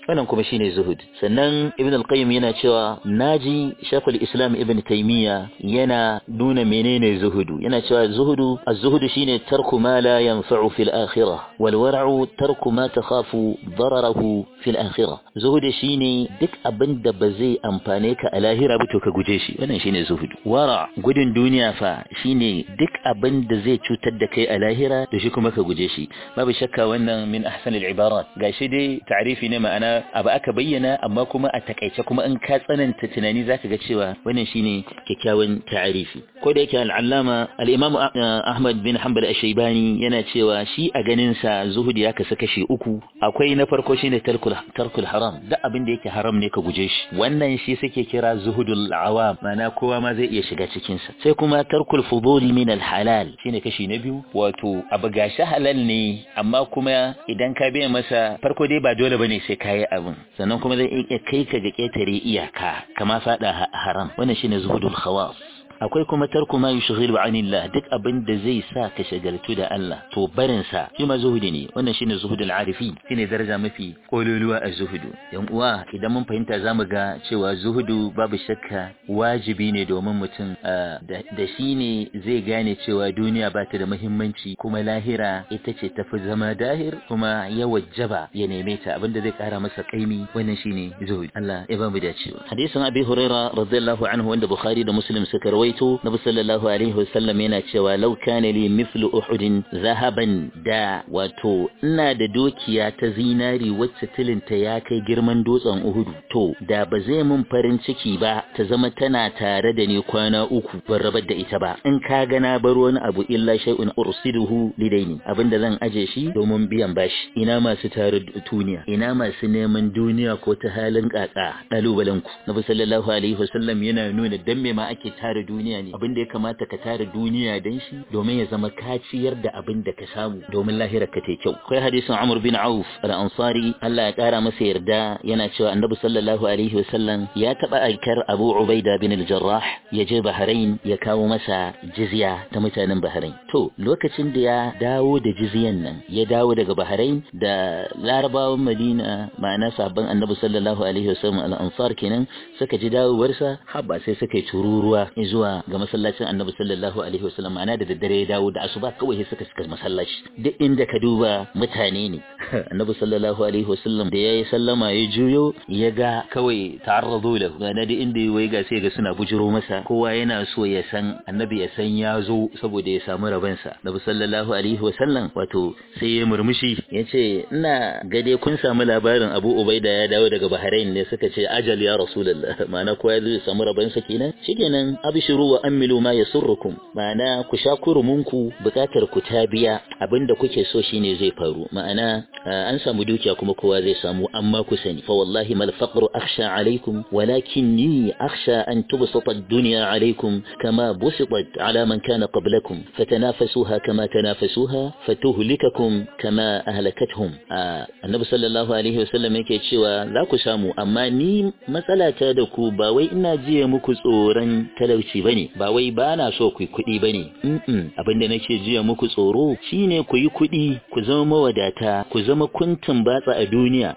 wannan kuma shine zuhud. Sannan Ibn al-Qayyim yana cewa naji Shaykhul Islam Ibn Taymiyyah yana nuna menene zuhudu, yana cewa zuhudu az-zuhudu shine tarku ma la yanfa'u fil akhirah wal wara'u tarku ma takhafu dararahu fil akhirah. Zuhudu shine duk abin da ba zai amfane ka a lahira ba to ka guje shi, wannan shine zuhudu. Wara gudun duniya fa shine duk abin da zai cutar da kai a lahira da shi kuma ka guje shi. Babu shakka wannan min ahsanil ibarat, gashi dai ta'rifi ne, ma'ana abu aka bayyana amma kuma a takaice, kuma in ka tsananta tunani zaka ga cewa wannan shine kyakkyawan ta'rifi. Ko da yake al-allama al-imam Ahmad bin Hanbal ash-Shaybani yana cewa shi a ganin sa zuhudi ya kasu kashi uku. Akwai na farko shine tarkul haram, duk abin da yake haram ne ka guje shi, wannan shi suke kira zuhudul awam, ma'ana kowa ma zai iya shiga cikin sa. Sai kuma tarkul fuduli min al-halal, shine kashi na biyu, wato abu gashi halal ne amma kuma idan ka biya masa farko dai ba dole bane sai kayi abin, sannan kuma zai iya kai ka ga ketare iyaka kama fada haram, wannan shine zuhudul khawas. Akwai kuma tarku ma yushghilu anillah, duk abin da zai sa ka shagaltu da Allah to barin sa shi ma zuhudi ne, wannan shine zuhudul arifin, shine daraja mafi kololuwa a zuhudu. Yan uwa idan mun fahimta zamu ga cewa zuhudu babu shakka wajibi ne domin mutum da shi ne zai gane cewa duniya ba ta da muhimmanci, kuma lahira ita ce tafi zama dahir, kuma ya wajaba ya neme ta, abinda zai kara masa kaimi, wannan shine zuhud. Allah ya ba mu dacewa. Hadisin Abi Hurairah radiyallahu anhu wanda Bukhari da Muslim suka rawaito, Nabi sallallahu alaihi wasallam yana cewa law kana li mithlu uhudin zahaban, da wato ina da dokiya ta zinari wacce tilinta ya kai girman dutsen Uhudu, to da ba zai mun farin ciki ba ta zama tana tare da ni kwana uku ban rabar da ita ba, in ka ga na bar wani abu illa shay'un ursiduhu lidaini, abinda zan aje shi domin biyan bashi. Ina masu tare duniya, ina masu neman duniya ko ta halin kaka, dalubalanku. Nabi sallallahu alaihi wasallam yana nuna dan me ma ake tare duniya ne, abin da ya kamata ka tara duniya dan shi domin ya zama kaciyar da abin da ka samu domin lahirar ka ta kyau. Akwai hadisin Amr bin Auf al-Ansari, Allah ya kara masa yarda, yana cewa Annabi sallallahu alaihi wasallam ya taba aikar Abu Ubaida bin al-Jarrah ya je Bahrain ya kawo masa jizya ta mutanen Bahrain. To lokacin da ya dawo da jizyan nan, ya dawo daga Bahrain, da Larabawan Madina ma'ana sahabban Annabi sallallahu alaihi wasallam al-Ansar kenan suka ji dawowarsa, habba sai suka yi tururuwa zuwa ga masallacin Annabi sallallahu alaihi wasallam, ma'ana da daddare ya dawo, da asuba kawai sai suka shiga masallaci. Duk inda ka duba mutane ne. Annabi sallallahu alaihi wasallam da yayi sallama ya juyo ya ga kawai ta'arradu lahu, ga da inda yayi ga sai ga suna bujiro masa, kowa yana so ya san Annabi ya san ya zo saboda ya samu rabansa. Annabi sallallahu alaihi wasallam wato sai ya murmushi yace ina gade kun samu labarin Abu Ubaida ya dawo daga Bahrain ne, suka ce ajal ya Rasulullah, ma'ana kowa ya zo ya samu rabansa kenan. Shikenan abshiru wa amilu ma yasurrukum, ma'ana ku sha kurumunku, bukatar ku ta biya, abinda kuke so shine zai faru, ma'ana an samu dukiya kuma kowa zai samu, amma ku sani fa wallahi mal faqru akhsha alaikum walakinni akhsha an tubsata ad-dunya alaikum kama busitat ala man kana qablakum fatanafasuha kama tanafasuha fatuhlikakum kama ahlakatuhum. Annabi sallallahu alaihi wasallam yake cewa za ku samu, amma ni matsalata da ku ba wai ina jiye muku tsoron talauci bane, ba wai bana so ku yi kuɗi bane, abinda nake jiya muku tsoro shine ku yi kuɗi, ku zama mawadata, ku zama kuntun batsa a duniya,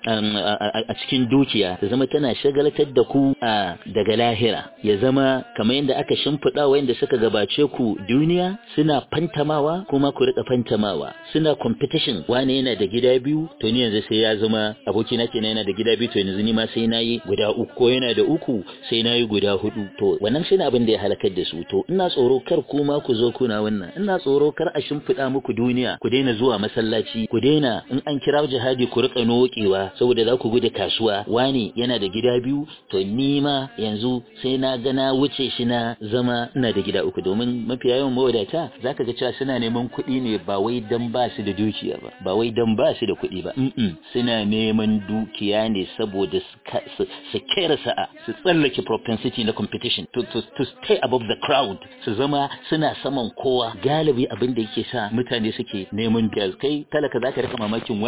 a cikin dukiya, ta zama tana shagaltar da ku daga lahira, ya zama kamar yadda aka shimfiɗa wanda suka gabace ku duniya suna fantamawa kuma ku rika fantamawa, suna competition, wane yana da gida biyu to ni yanzu sai ya zama abokina kenan yana da gida biyu to yanzu ni ma sai nayi guda uku, ko yana da uku sai nayi guda hudu. To wannan shine abin da ya halakar da su. To ina tsoro kar kuma ku zo kuna wannan, ina tsoro kar a shimfiɗa muku duniya, ku daina zuwa masallaci, ku daina in an kira jihadi ku rika nokewa saboda za ku gudu kasuwa, wani yana da gida biyu to ni ma yanzu sai na ga na wuce shi na zama ina da gida uku. Domin mafiya yawan mawadata zaka ga cewa suna neman kuɗi ne ba wai dan ba su da dukiya ba, ba wai dan ba su da kuɗi ba, suna neman dukiya ne saboda su kera sa'a, su tsallake propensity na competition, to stay above the crowd, su zama suna saman kowa. Galibi abin da yake sa mutane suke neman gas, kai talaka zaka rika mamakin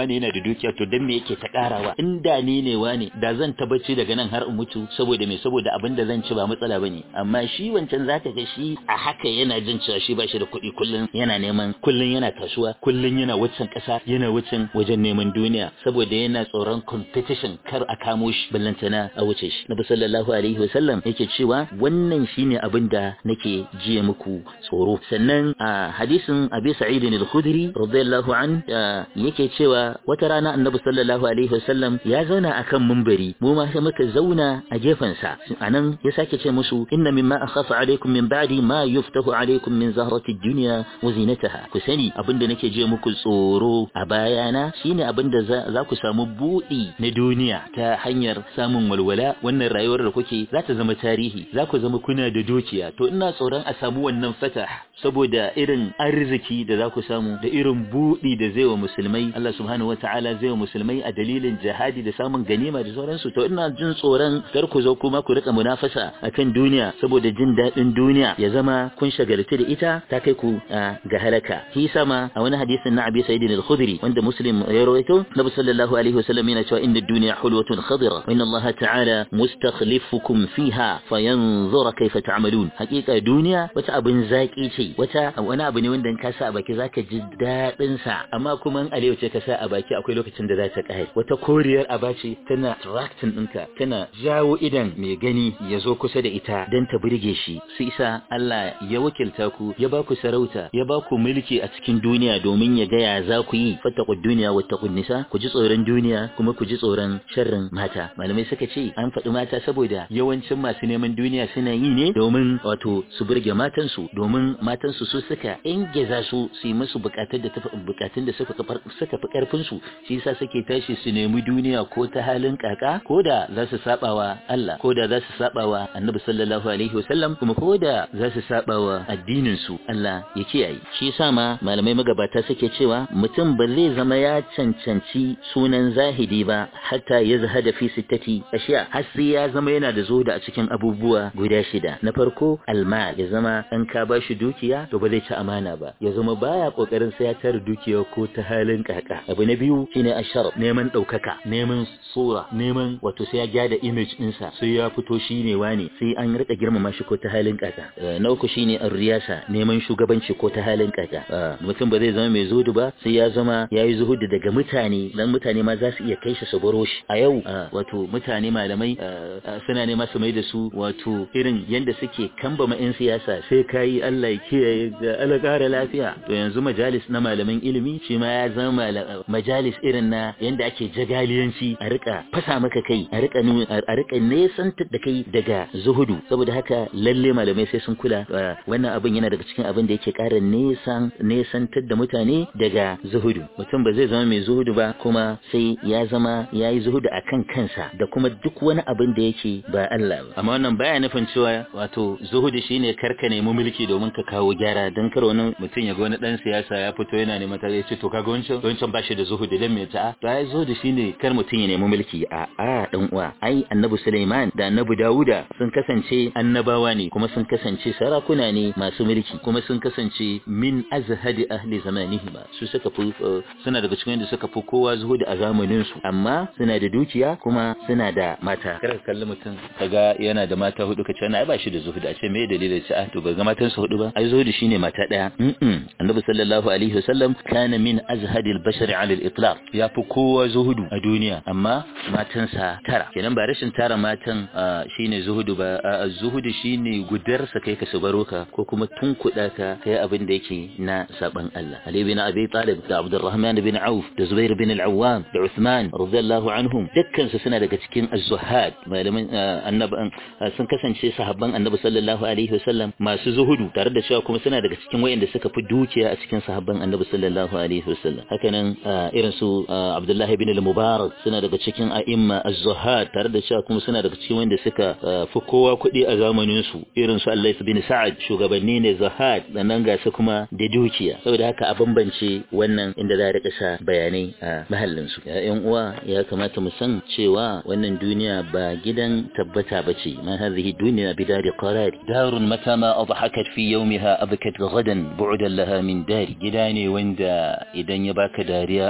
wani yana da dukiya to dan me yake ta karawa, inda ni ne wani da zan tabbaci daga nan har in mutu saboda me, saboda abin da zan ci ba matsala bane. Amma shi wancan zaka ga shi a haka yana jin cewa shi bashi da kuɗi, kullun yana neman, kullun yana kasuwa, kullun yana wucin ƙasa, yana wucin wajen neman duniya saboda yana tsoron competition kar a kamo shi ballantana a wuce shi. Nabi sallallahu alaihi wasallam yake cewa wannan shine abin da nake jiya muku tsoro. Sannan a hadisin Abi Sa'id al-Khudri radiyallahu an yake cewa wata rana Annabi sallallahu alaihi wasallam ya zauna akan minbari, mu ma sai muka zauna a gefen sa. Anan ya sake ce musu inna mimma akhafu alaikum min ba'di ma yuftahu alaikum min zahrati ad-dunya wa zinataha. Ku sani abinda nake jiya muku tsoro a bayana shine abinda za ku samu budi na duniya ta hanyar samun walwala. Wannan rayuwar da kuke za ta zama tarihi, za ku zama kuna da dukiya, to ina tsoron a samu wannan fatah saboda irin arziki da za ku samu da irin budi da zai wa musulmai, Allah subhanahu wataala zai wa musulmai a dalilin jihadi da samun ganima da sauransu. To ina jin tsoron kar ku zo kuma ku rika munafasa akan duniya saboda jin dadin duniya ya zama kun shagaltu da ita ta kai ku ga halaka. Shi sama a wani hadisin na Abi Sa'id al-Khudri wanda Muslim ya rawaito, Nabi sallallahu alaihi wasallam yana cewa inna ad-dunya hulwatun khadira wa inna Allah ta'ala mustakhlifukum fiha fayanzura kayfa ta'malun. Hakika duniya wata abin zaki ce, wata wani abu ne wanda in ka sa a baki zaka ji dadin sa, amma kuma in alewa ce ka sa a baki akwai lokacin da za ta kai. Wata koriyar abace tana attracting ɗinka, tana jawo idan mai gani ya zo kusa da ita dan ta burge shi. Sai isa Allah ya wakilta ku, ya ba ku sarauta, ya ba ku mulki a cikin duniya domin ya ga ya za ku yi. Fattaqud dunya wattaqun nisa, ku ji tsoron duniya kuma ku ji tsoron sharrin mata. Malamai suka ce an faɗi mata saboda yawancin masu neman duniya suna yi ne domin wato su burge matansu, domin matansu su suka ingeza su yi musu bukatun da suka fi karfin su. Shi yasa suke tashi su nemi duniya ko ta halin kaka, ko da za su sabawa Allah, ko da za su sabawa Annabi sallallahu alaihi wasallam, kuma ko da za su sabawa addinin su. Allah ya kiyaye. Shi yasa ma malamai magabata suke cewa mutum ba zai zama ya cancanci sunan zahidi ba hatta ya zahada fi sittati ashiya, har sai ya zama yana da zuhuda a cikin abubuwa guda shida. Na farko almal, ya zama an ka bashi dukiya to ba zai ci amana ba, ya zama baya kokarin sai ya tara dukiya ko ta halin kaka. Abu na biyu shine ashar, neman daukaka, neman sura, neman wato sai ya gyara image ɗinsa, sai ya fito shine wani, sai an rika girmama shi ko ta halin kaka. Na uku shine ar-riyasa, neman shugabanci ko ta halin kaka. Mutum ba zai zama mai zuhudu ba sai ya zama yayi zuhudu daga mutane, dan mutane ma za su iya kai shi su baro shi. A yau wato mutane malamai suna nema su mai da su wato irin yanda suke kambama 'yan siyasa, sai kai Allah ya kiyaye ga Allah ƙara lafiya. To yanzu majalis na malaman ilimi shi ma ya zama majalis irin na yanda ake jagaliyanci, a rika fasa maka kai, a rika nesantar da kai daga zuhudu. Saboda haka lalle malamai sai sun kula, wannan abin yana daga cikin abin da yake ƙara nesantar da mutane daga zuhudu. Mutum ba zai zama mai zuhudu ba kuma sai ya zama yayi zuhudu akan kansa da kuma duk wani abin da yake ba Allah ba. Amma wannan baya nufin cewa wato zuhudu shine karka nemi mulki domin ka kawo gyara, dan kar wani mutum ya ga wani dan siyasa ya fito yana neman ta ce to kaga wancan bashi da zuhudu dan me ta. To ai zuhudu shine kar mutum ya nemi mulki. A dan uwa, ai Annabi Sulaiman da Annabi Dawuda sun kasance annabawa ne, kuma sun kasance sarakuna ne masu mulki, kuma sun kasance min azhadi ahli zamanihim. Su suka fi suna daga cikin da suka fi kowa zuhudu a zamanin su, amma suna da dukiya kuma suna da mata. Kar ka kalli mutum kaga yana da mata hudu, kace na ai ba shi da zuhudu, a ce me dalilin ce to ba ga matan su hudu ba, ai zuhudu shine mata daya. Annabi sallallahu alaihi wasallam kana min azhadi al-bashar ala al-itlaq, ya fi kowa zuhudu a duniya, amma matansa tara. Kenan ba rashin tara matan shine zuhudu ba, zuhudu shine gudar sa kai ka subaro ka ko kuma tunkuda ka kai abin da yake na saban Allah. Ali bin Abi Talib da Abdurrahman bin Auf da Zubair bin al-Awwam da Uthman radiyallahu anhum dukkan su suna daga cikin az-zuhad. Malaman annabi sun kasance sahabban Annabi sallallahu alaihi wasallam masu zuhudu, tare da cewa kuma suna daga cikin wayanda suka fi dukiya a cikin sahabban Annabi sallallahu alaihi wasallam. Hakanan irin su Abdullah ibn al-Mubarak suna daga cikin a'imma az-zuhad, tare da cewa kuma suna daga cikin wanda suka fi kowa kuɗi a zamanin su. Irin su Allah bin Sa'ad shugabanni ne zuhad, nan ga su kuma da dukiya. Saboda haka a bambance wannan inda za a rika sa bayanai a mahallin su. Ƴan uwa, ya kamata mu san cewa wannan duniya ba gidan tabbata bace. Ma hadhihi dunya bidari qarar, darun mata ma adhakat fi yawmiha abkat ghadan bu'dan laha min dari. Gida ne wanda idan ya baka dariya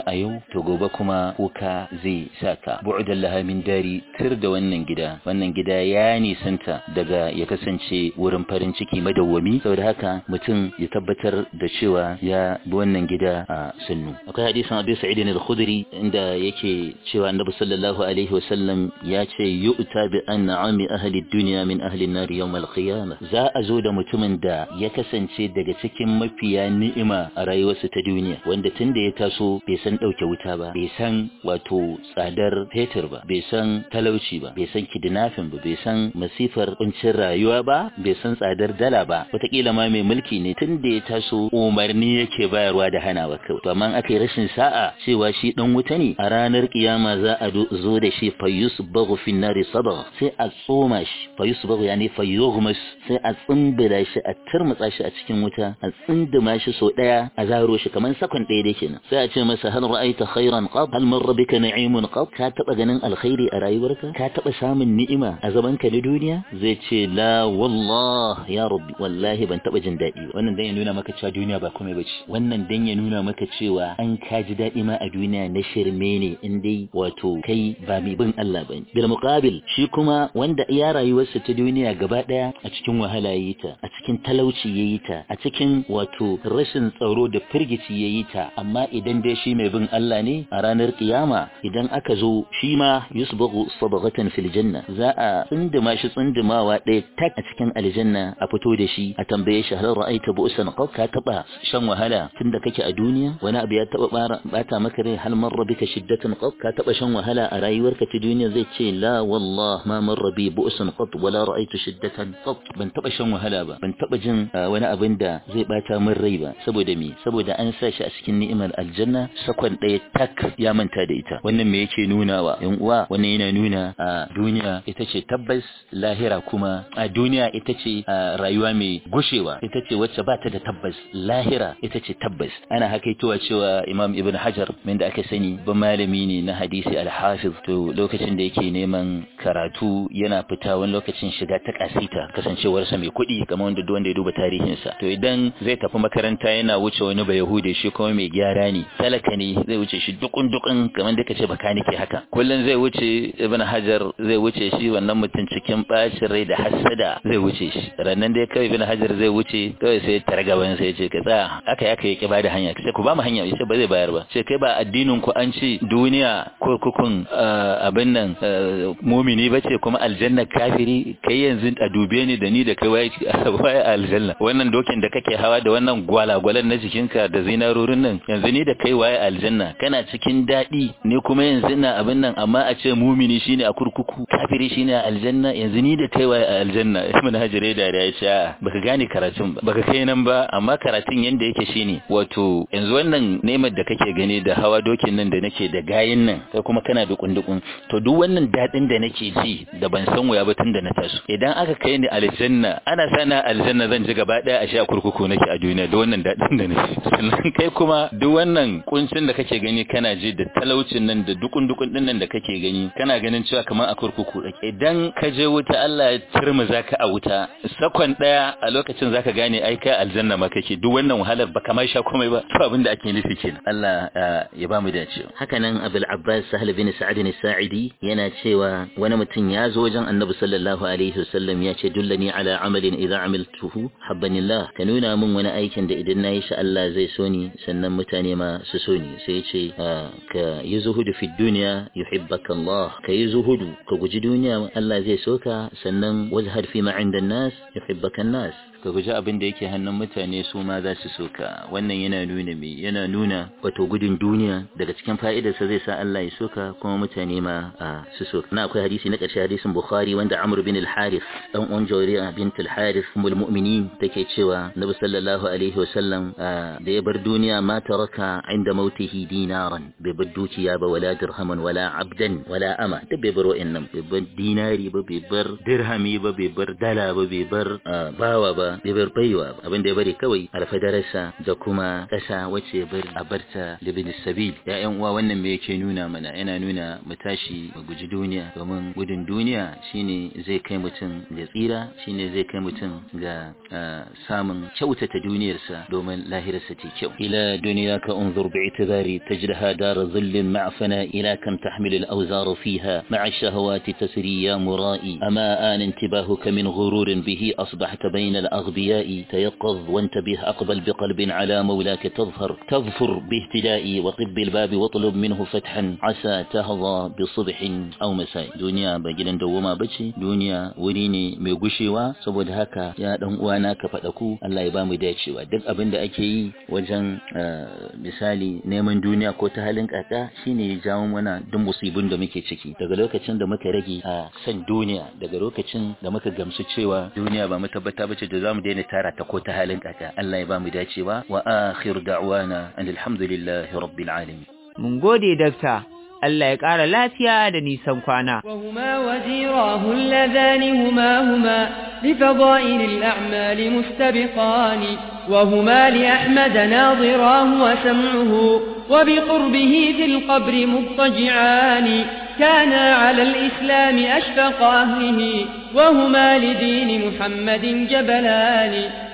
a yau to gobe kuma kuka zai saka. Bu'dan laha min dari, tir da wannan gida ya nisanta daga ya kasance wurin farin ciki madawwami. Saboda haka mutum ya tabbatar da cewa ya bi wannan gida a sunnu. Akwai hadisin Abi Sa'id al-Khudri inda yake cewa Annabi sallallahu alaihi wasallam ya ce yu'ta bi an'ami ahli ad-dunya min ahli an-nar yawm al-qiyamah. Za a zo da mutumin da ya kasance daga cikin mafiya ni'ima a rayuwarsa ta duniya, wanda tunda ya taso bai san dauke wuta ba, bai san wato tsadar fetur ba, bai san talauci ba, bai san kidnapping ba, bai san masifar kuncin rayuwa ba, bai san tsadar dala ba, wataƙila ma mai mulki ne tunda ya taso umarni yake bayarwa da hanawa kawai. To amma aka yi rashin sa'a cewa shi dan wuta ne, a ranar kiyama za a zo da shi fayusbaghu fi nari sabagha, sai a tsoma shi, fayusbaghu yani fayughmas, sai a tsumbura shi, a turmutsa shi a cikin wuta, a tsinduma shi so daya, a zaro shi kaman sakon daya dake nan. Sai a ce masa hal ra'aita khairan qad, hal marra bika na'imun qad, ka taba ganin alkhairi a rayuwarka, ka taba samun ni'ima a zaman ka na duniya? Zai ce la wallah ya rabbi, wallahi ban taba jin dadi. Wannan dan ya nuna maka cewa duniya ba komai bace, wannan dan ya nuna maka cewa an ka ji dadi ma a duniya na shirme ne, in dai wato kai ba mai bin Allah bane. Bil muqabil, shi kuma wanda ya rayuwarsa ta duniya gaba daya a cikin wahala yayi ta, a cikin talauci yayi ta, a cikin wato rashin tsaro da firgici yayi ta, amma idan dai shi mai bin Allah ne, a ranar kiyama idan aka zo shi ma yusbaghu sabghatan fil janna, za a tsindima shi tsindimawa ɗaya tak a cikin aljanna, a fito da shi, a tambaye shi hal ra'aita bu'san qad, ka taba shan wahala tunda kake a duniya, wani abu ya taba bata maka rai, hal marra bika shiddatan qad, ka taba shan wahala a rayuwarka ta duniya? Zai ce la wallah ma marra bi bu'san qad wala ra'aitu shiddatan qad, ban taba shan wahala ba, ban taba jin wani abin da zai bata min rai ba. Saboda me? Saboda an sa shi a cikin ni'imar aljanna, sakon ɗaya tak ya manta da ita. Wannan me yake nunawa yan uwa? Wannan yana nuna a duniya ita ce tabbas, lahira kuma a duniya ita ce rayuwa mai gushewa, ita ce wacce ba ta da tabbas, lahira ita ce tabbas. Ana hakaitowa cewa Imam Ibn Hajar, min da aka sani ba malami ne na hadisi al-Hafiz, to lokacin da yake neman karatu yana fita wani lokacin shiga ta kasita, kasancewarsa mai kuɗi kamar wanda ya duba tarihinsa. To idan zai tafi makaranta yana wuce wani Bayahude, shi kuma mai gyara ne, talaka ne, zai wuce shi dukun kamar da kace bakanike haka. Kullun zai wuce Ibn Hajar, zai wuce shi wannan mutum cikin bacin rai da hasada zai wuce shi. Rannan dai kai Ibn Hajar zai wuce, kawai sai targaban sai ya ce ka tsaya, aka yake bada hanya, sai ku ba mu hanya, sai ba zai bayar ba. Sai kai ba addinin ku an ce duniya ko kukun abin nan mumini bace, kuma aljanna kafiri. Kai yanzu a dube ni da ni da kai waye aljanna? Wannan dokin da kake hawa da wannan gwalagwalan na jikinka da zinarorin nan, yanzu ni da kai waye aljanna? Kana cikin daɗi ni kuma yanzu ina abin nan, amma a ce mumini shine a kurkuku, kafiri shine a aljanna, yanzu ni da kai waye aljanna? Ibn Hajar da ya ce baka gane karatun ba, baka kai nan ba, amma karatun yanda yake shine wato yanzu wannan neman da kake gani da hawa dokin nan da nake da gayin nan, kai kuma kana da kundukun, to duk wannan daɗin da nake ji da ban san waya ba tun da na taso, idan aka kai ni aljanna, ana sana aljanna zan ji gaba daya a sha kurkuku nake a duniya da wannan daɗin da nake. Sannan kai kuma duk wannan kuncin da kake gani kana ji da talaucin nan da dukun din nan da kake gani, kana ganin cewa kamar a kurkuku dake. Idan ka je wuta, Allah ya turmuza ka a wuta, sakon daya a lokacin zaka gane ai kai aljanna ma kake, duk wannan wahalar baka ma sha komai ba. To abin da ake nufi kenan. Allah ya ba mu dacewa. Haka nan Abul Abbas Sahl bin Sa'd al-Sa'idi yana cewa wani mutum ya zo wajen Annabi sallallahu alaihi wasallam ya ce dullani ala amalin idza amiltuhu habbanillah, ka nuna min wani aikin da idan nayi shi Allah zai so ni, sannan mutane ma su so ni. Sai ya ce ka yi zuhudu fi dunya yuhibbaka Allah, ka yi zuhudu ka guji duniya Allah zai so ka, sannan wazhad fi ma inda nas yuhibbaka nas, ka guji abin da yake hannun mutane su ma za su so ka. Wannan yana nuna me? Yana nuna wato gudun duniya daga cikin fa'idarsa zai sa Allah ya so ka, kuma mutane ma su so ka. Na akwai hadisi na ƙarshe, hadisin Bukhari wanda Amr bin al-Harith dan uwan Jawriya bint al-Harith ummul mu'minin take cewa Nabi sallallahu alaihi wasallam da ya bar duniya ma taraka inda mautihi dinaran, bai bar dukiya ba, wala dirhaman wala abdan wala ama, duk bai bar wa'annan, bai bar dinari ba, bai bar dirhami ba, bai bar dala ba, bai bar bawa ba, ba bai bar baiwa abin da ya bari kawai alfadararsa da kuma ƙasa wacce ya bari a barta libin sabil. Ya ƴan uwa, wannan me yake nuna mana? Yana nuna mu tashi mu guji duniya, domin gudun duniya shine zai kai mutum ga tsira, shine zai kai mutum ga samun kyautata duniyarsa domin lahirarsa ta kyau. Ila duniyaka unzur bi'tibari tajdaha dar dhillin ma'a fana'ila kam tahmil al-awzar fiha ma'a ash-shahawati tasri ya mura'i ama an intibahuka min ghururin bihi asbahta bayna al-aghbiya'i tayaqqadh wantabih aqbal biqalbin ala mawlaka تظفر باهتدائي وطب الباب واطلب منه فتحا عسى تهضى بصبح أو مساء. دنيا بجلن دوما بچي، دنيا وريني mai gushewa. Saboda haka ya dan uwana ka fada ku Allah ya bamu dacewa. Duk abin da ake yi wajen misali neman duniya ko ta halin kaka shine ya jawo mana duk musibin da muke ciki. Daga lokacin da muka rage san duniya, daga lokacin da muka gamsu cewa duniya ba mu tabbata bace da zamu daina tara ta ko ta halin kaka. Allah ya bamu dacewa. Wa akhir da'wana alhamdulillahi rabbil alamin. Mun gode dakta, Allah ya ƙara lafiya da nisan kwana. وهما وزيراه اللذان هما لفضائل الأعمال مستبقان وهما لأحمد ناظراه وسمعه وبقربه في القبر مضطجعان كانا على الإسلام أشفق أهله وهما لدين محمد جبلان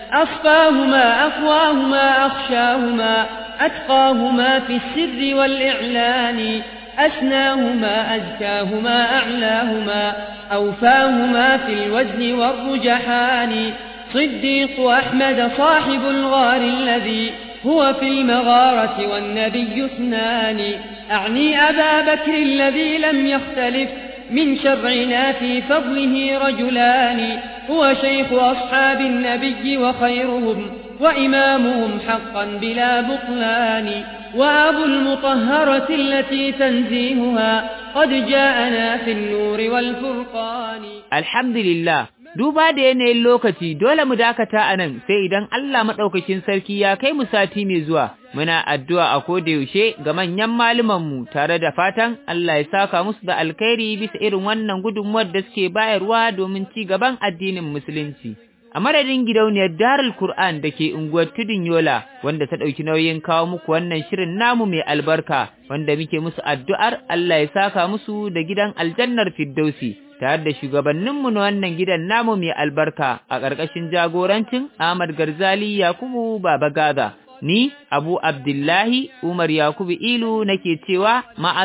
أصفاهما أقواهما أخشاهما أتقاهما في السر والإعلان أسناهما أزكاهما أعلاهما أوفاهما في الوزن والرجحان صديق أحمد صاحب الغار الذي هو في المغارة والنبي اثنان أعني أبا بكر الذي لم يختلف من شرعنا في فضله رجلان هو شيخ أصحاب النبي وخيرهم وإمامهم حقا بلا بطلان وأبو المطهرة التي تنزيهها قد جاءنا في النور والفرقان. الحمد لله. Duba da yanayin lokaci dole mu dakata anan, sai idan Allah madaukakin sarki ya kai mu sati mai zuwa. Muna addu'a a koda yaushe ga manyan malaman mu, tare da fatan Allah ya saka musu da alkhairi bisa irin wannan gudunmuwar da suke bayarwa domin ci gaban addinin musulunci. A madadin gidauniyar Darul Qur'an da ke unguwar Tudun Yola, wanda ta ɗauki nauyin kawo muku wannan shirin namu mai albarka, wanda muke musu addu'ar Allah ya saka musu da gidan aljannar Firdausi, tare da shugabanninmu na wannan gidan namu mai albarka a ƙarƙashin jagorancin Ahmad Garzali Yakubu Baba Gaza. Ni Abu Abdullahi Umar Yakubu Ilu nake cewa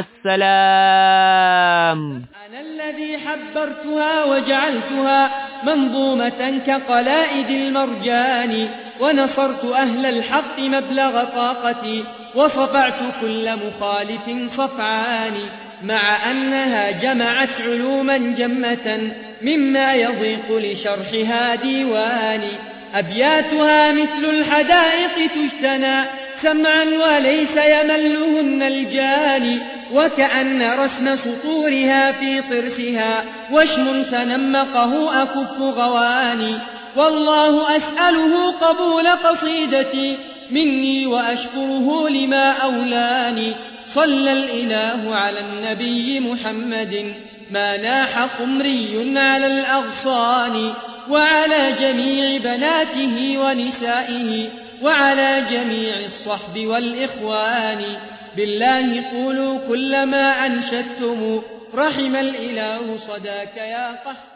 ma'assalam. أنا الذي حبرتها وجعلتها منظومة كقلائد المرجان ونصرت أهل الحق مبلغ طاقتي وصفعت كل مخالف صفعان مع أنها جمعت علوما جمة مما يضيق لشرحها ديواني أبياتها مثل الحدائق تجتنى سمعا وليس يملهن الجاني وكأن رسم سطورها في طرفها وشم تنمقه أكف غواني والله أسأله قبول قصيدتي مني وأشكره لما أولاني صلى الإله على النبي محمد ما ناح قمري على الأغصان وعلى جميع بناته ونسائه وعلى جميع الصحب والإخوان بالله قولوا كل ما أنشدتم رحم الإله صداك يا قهار.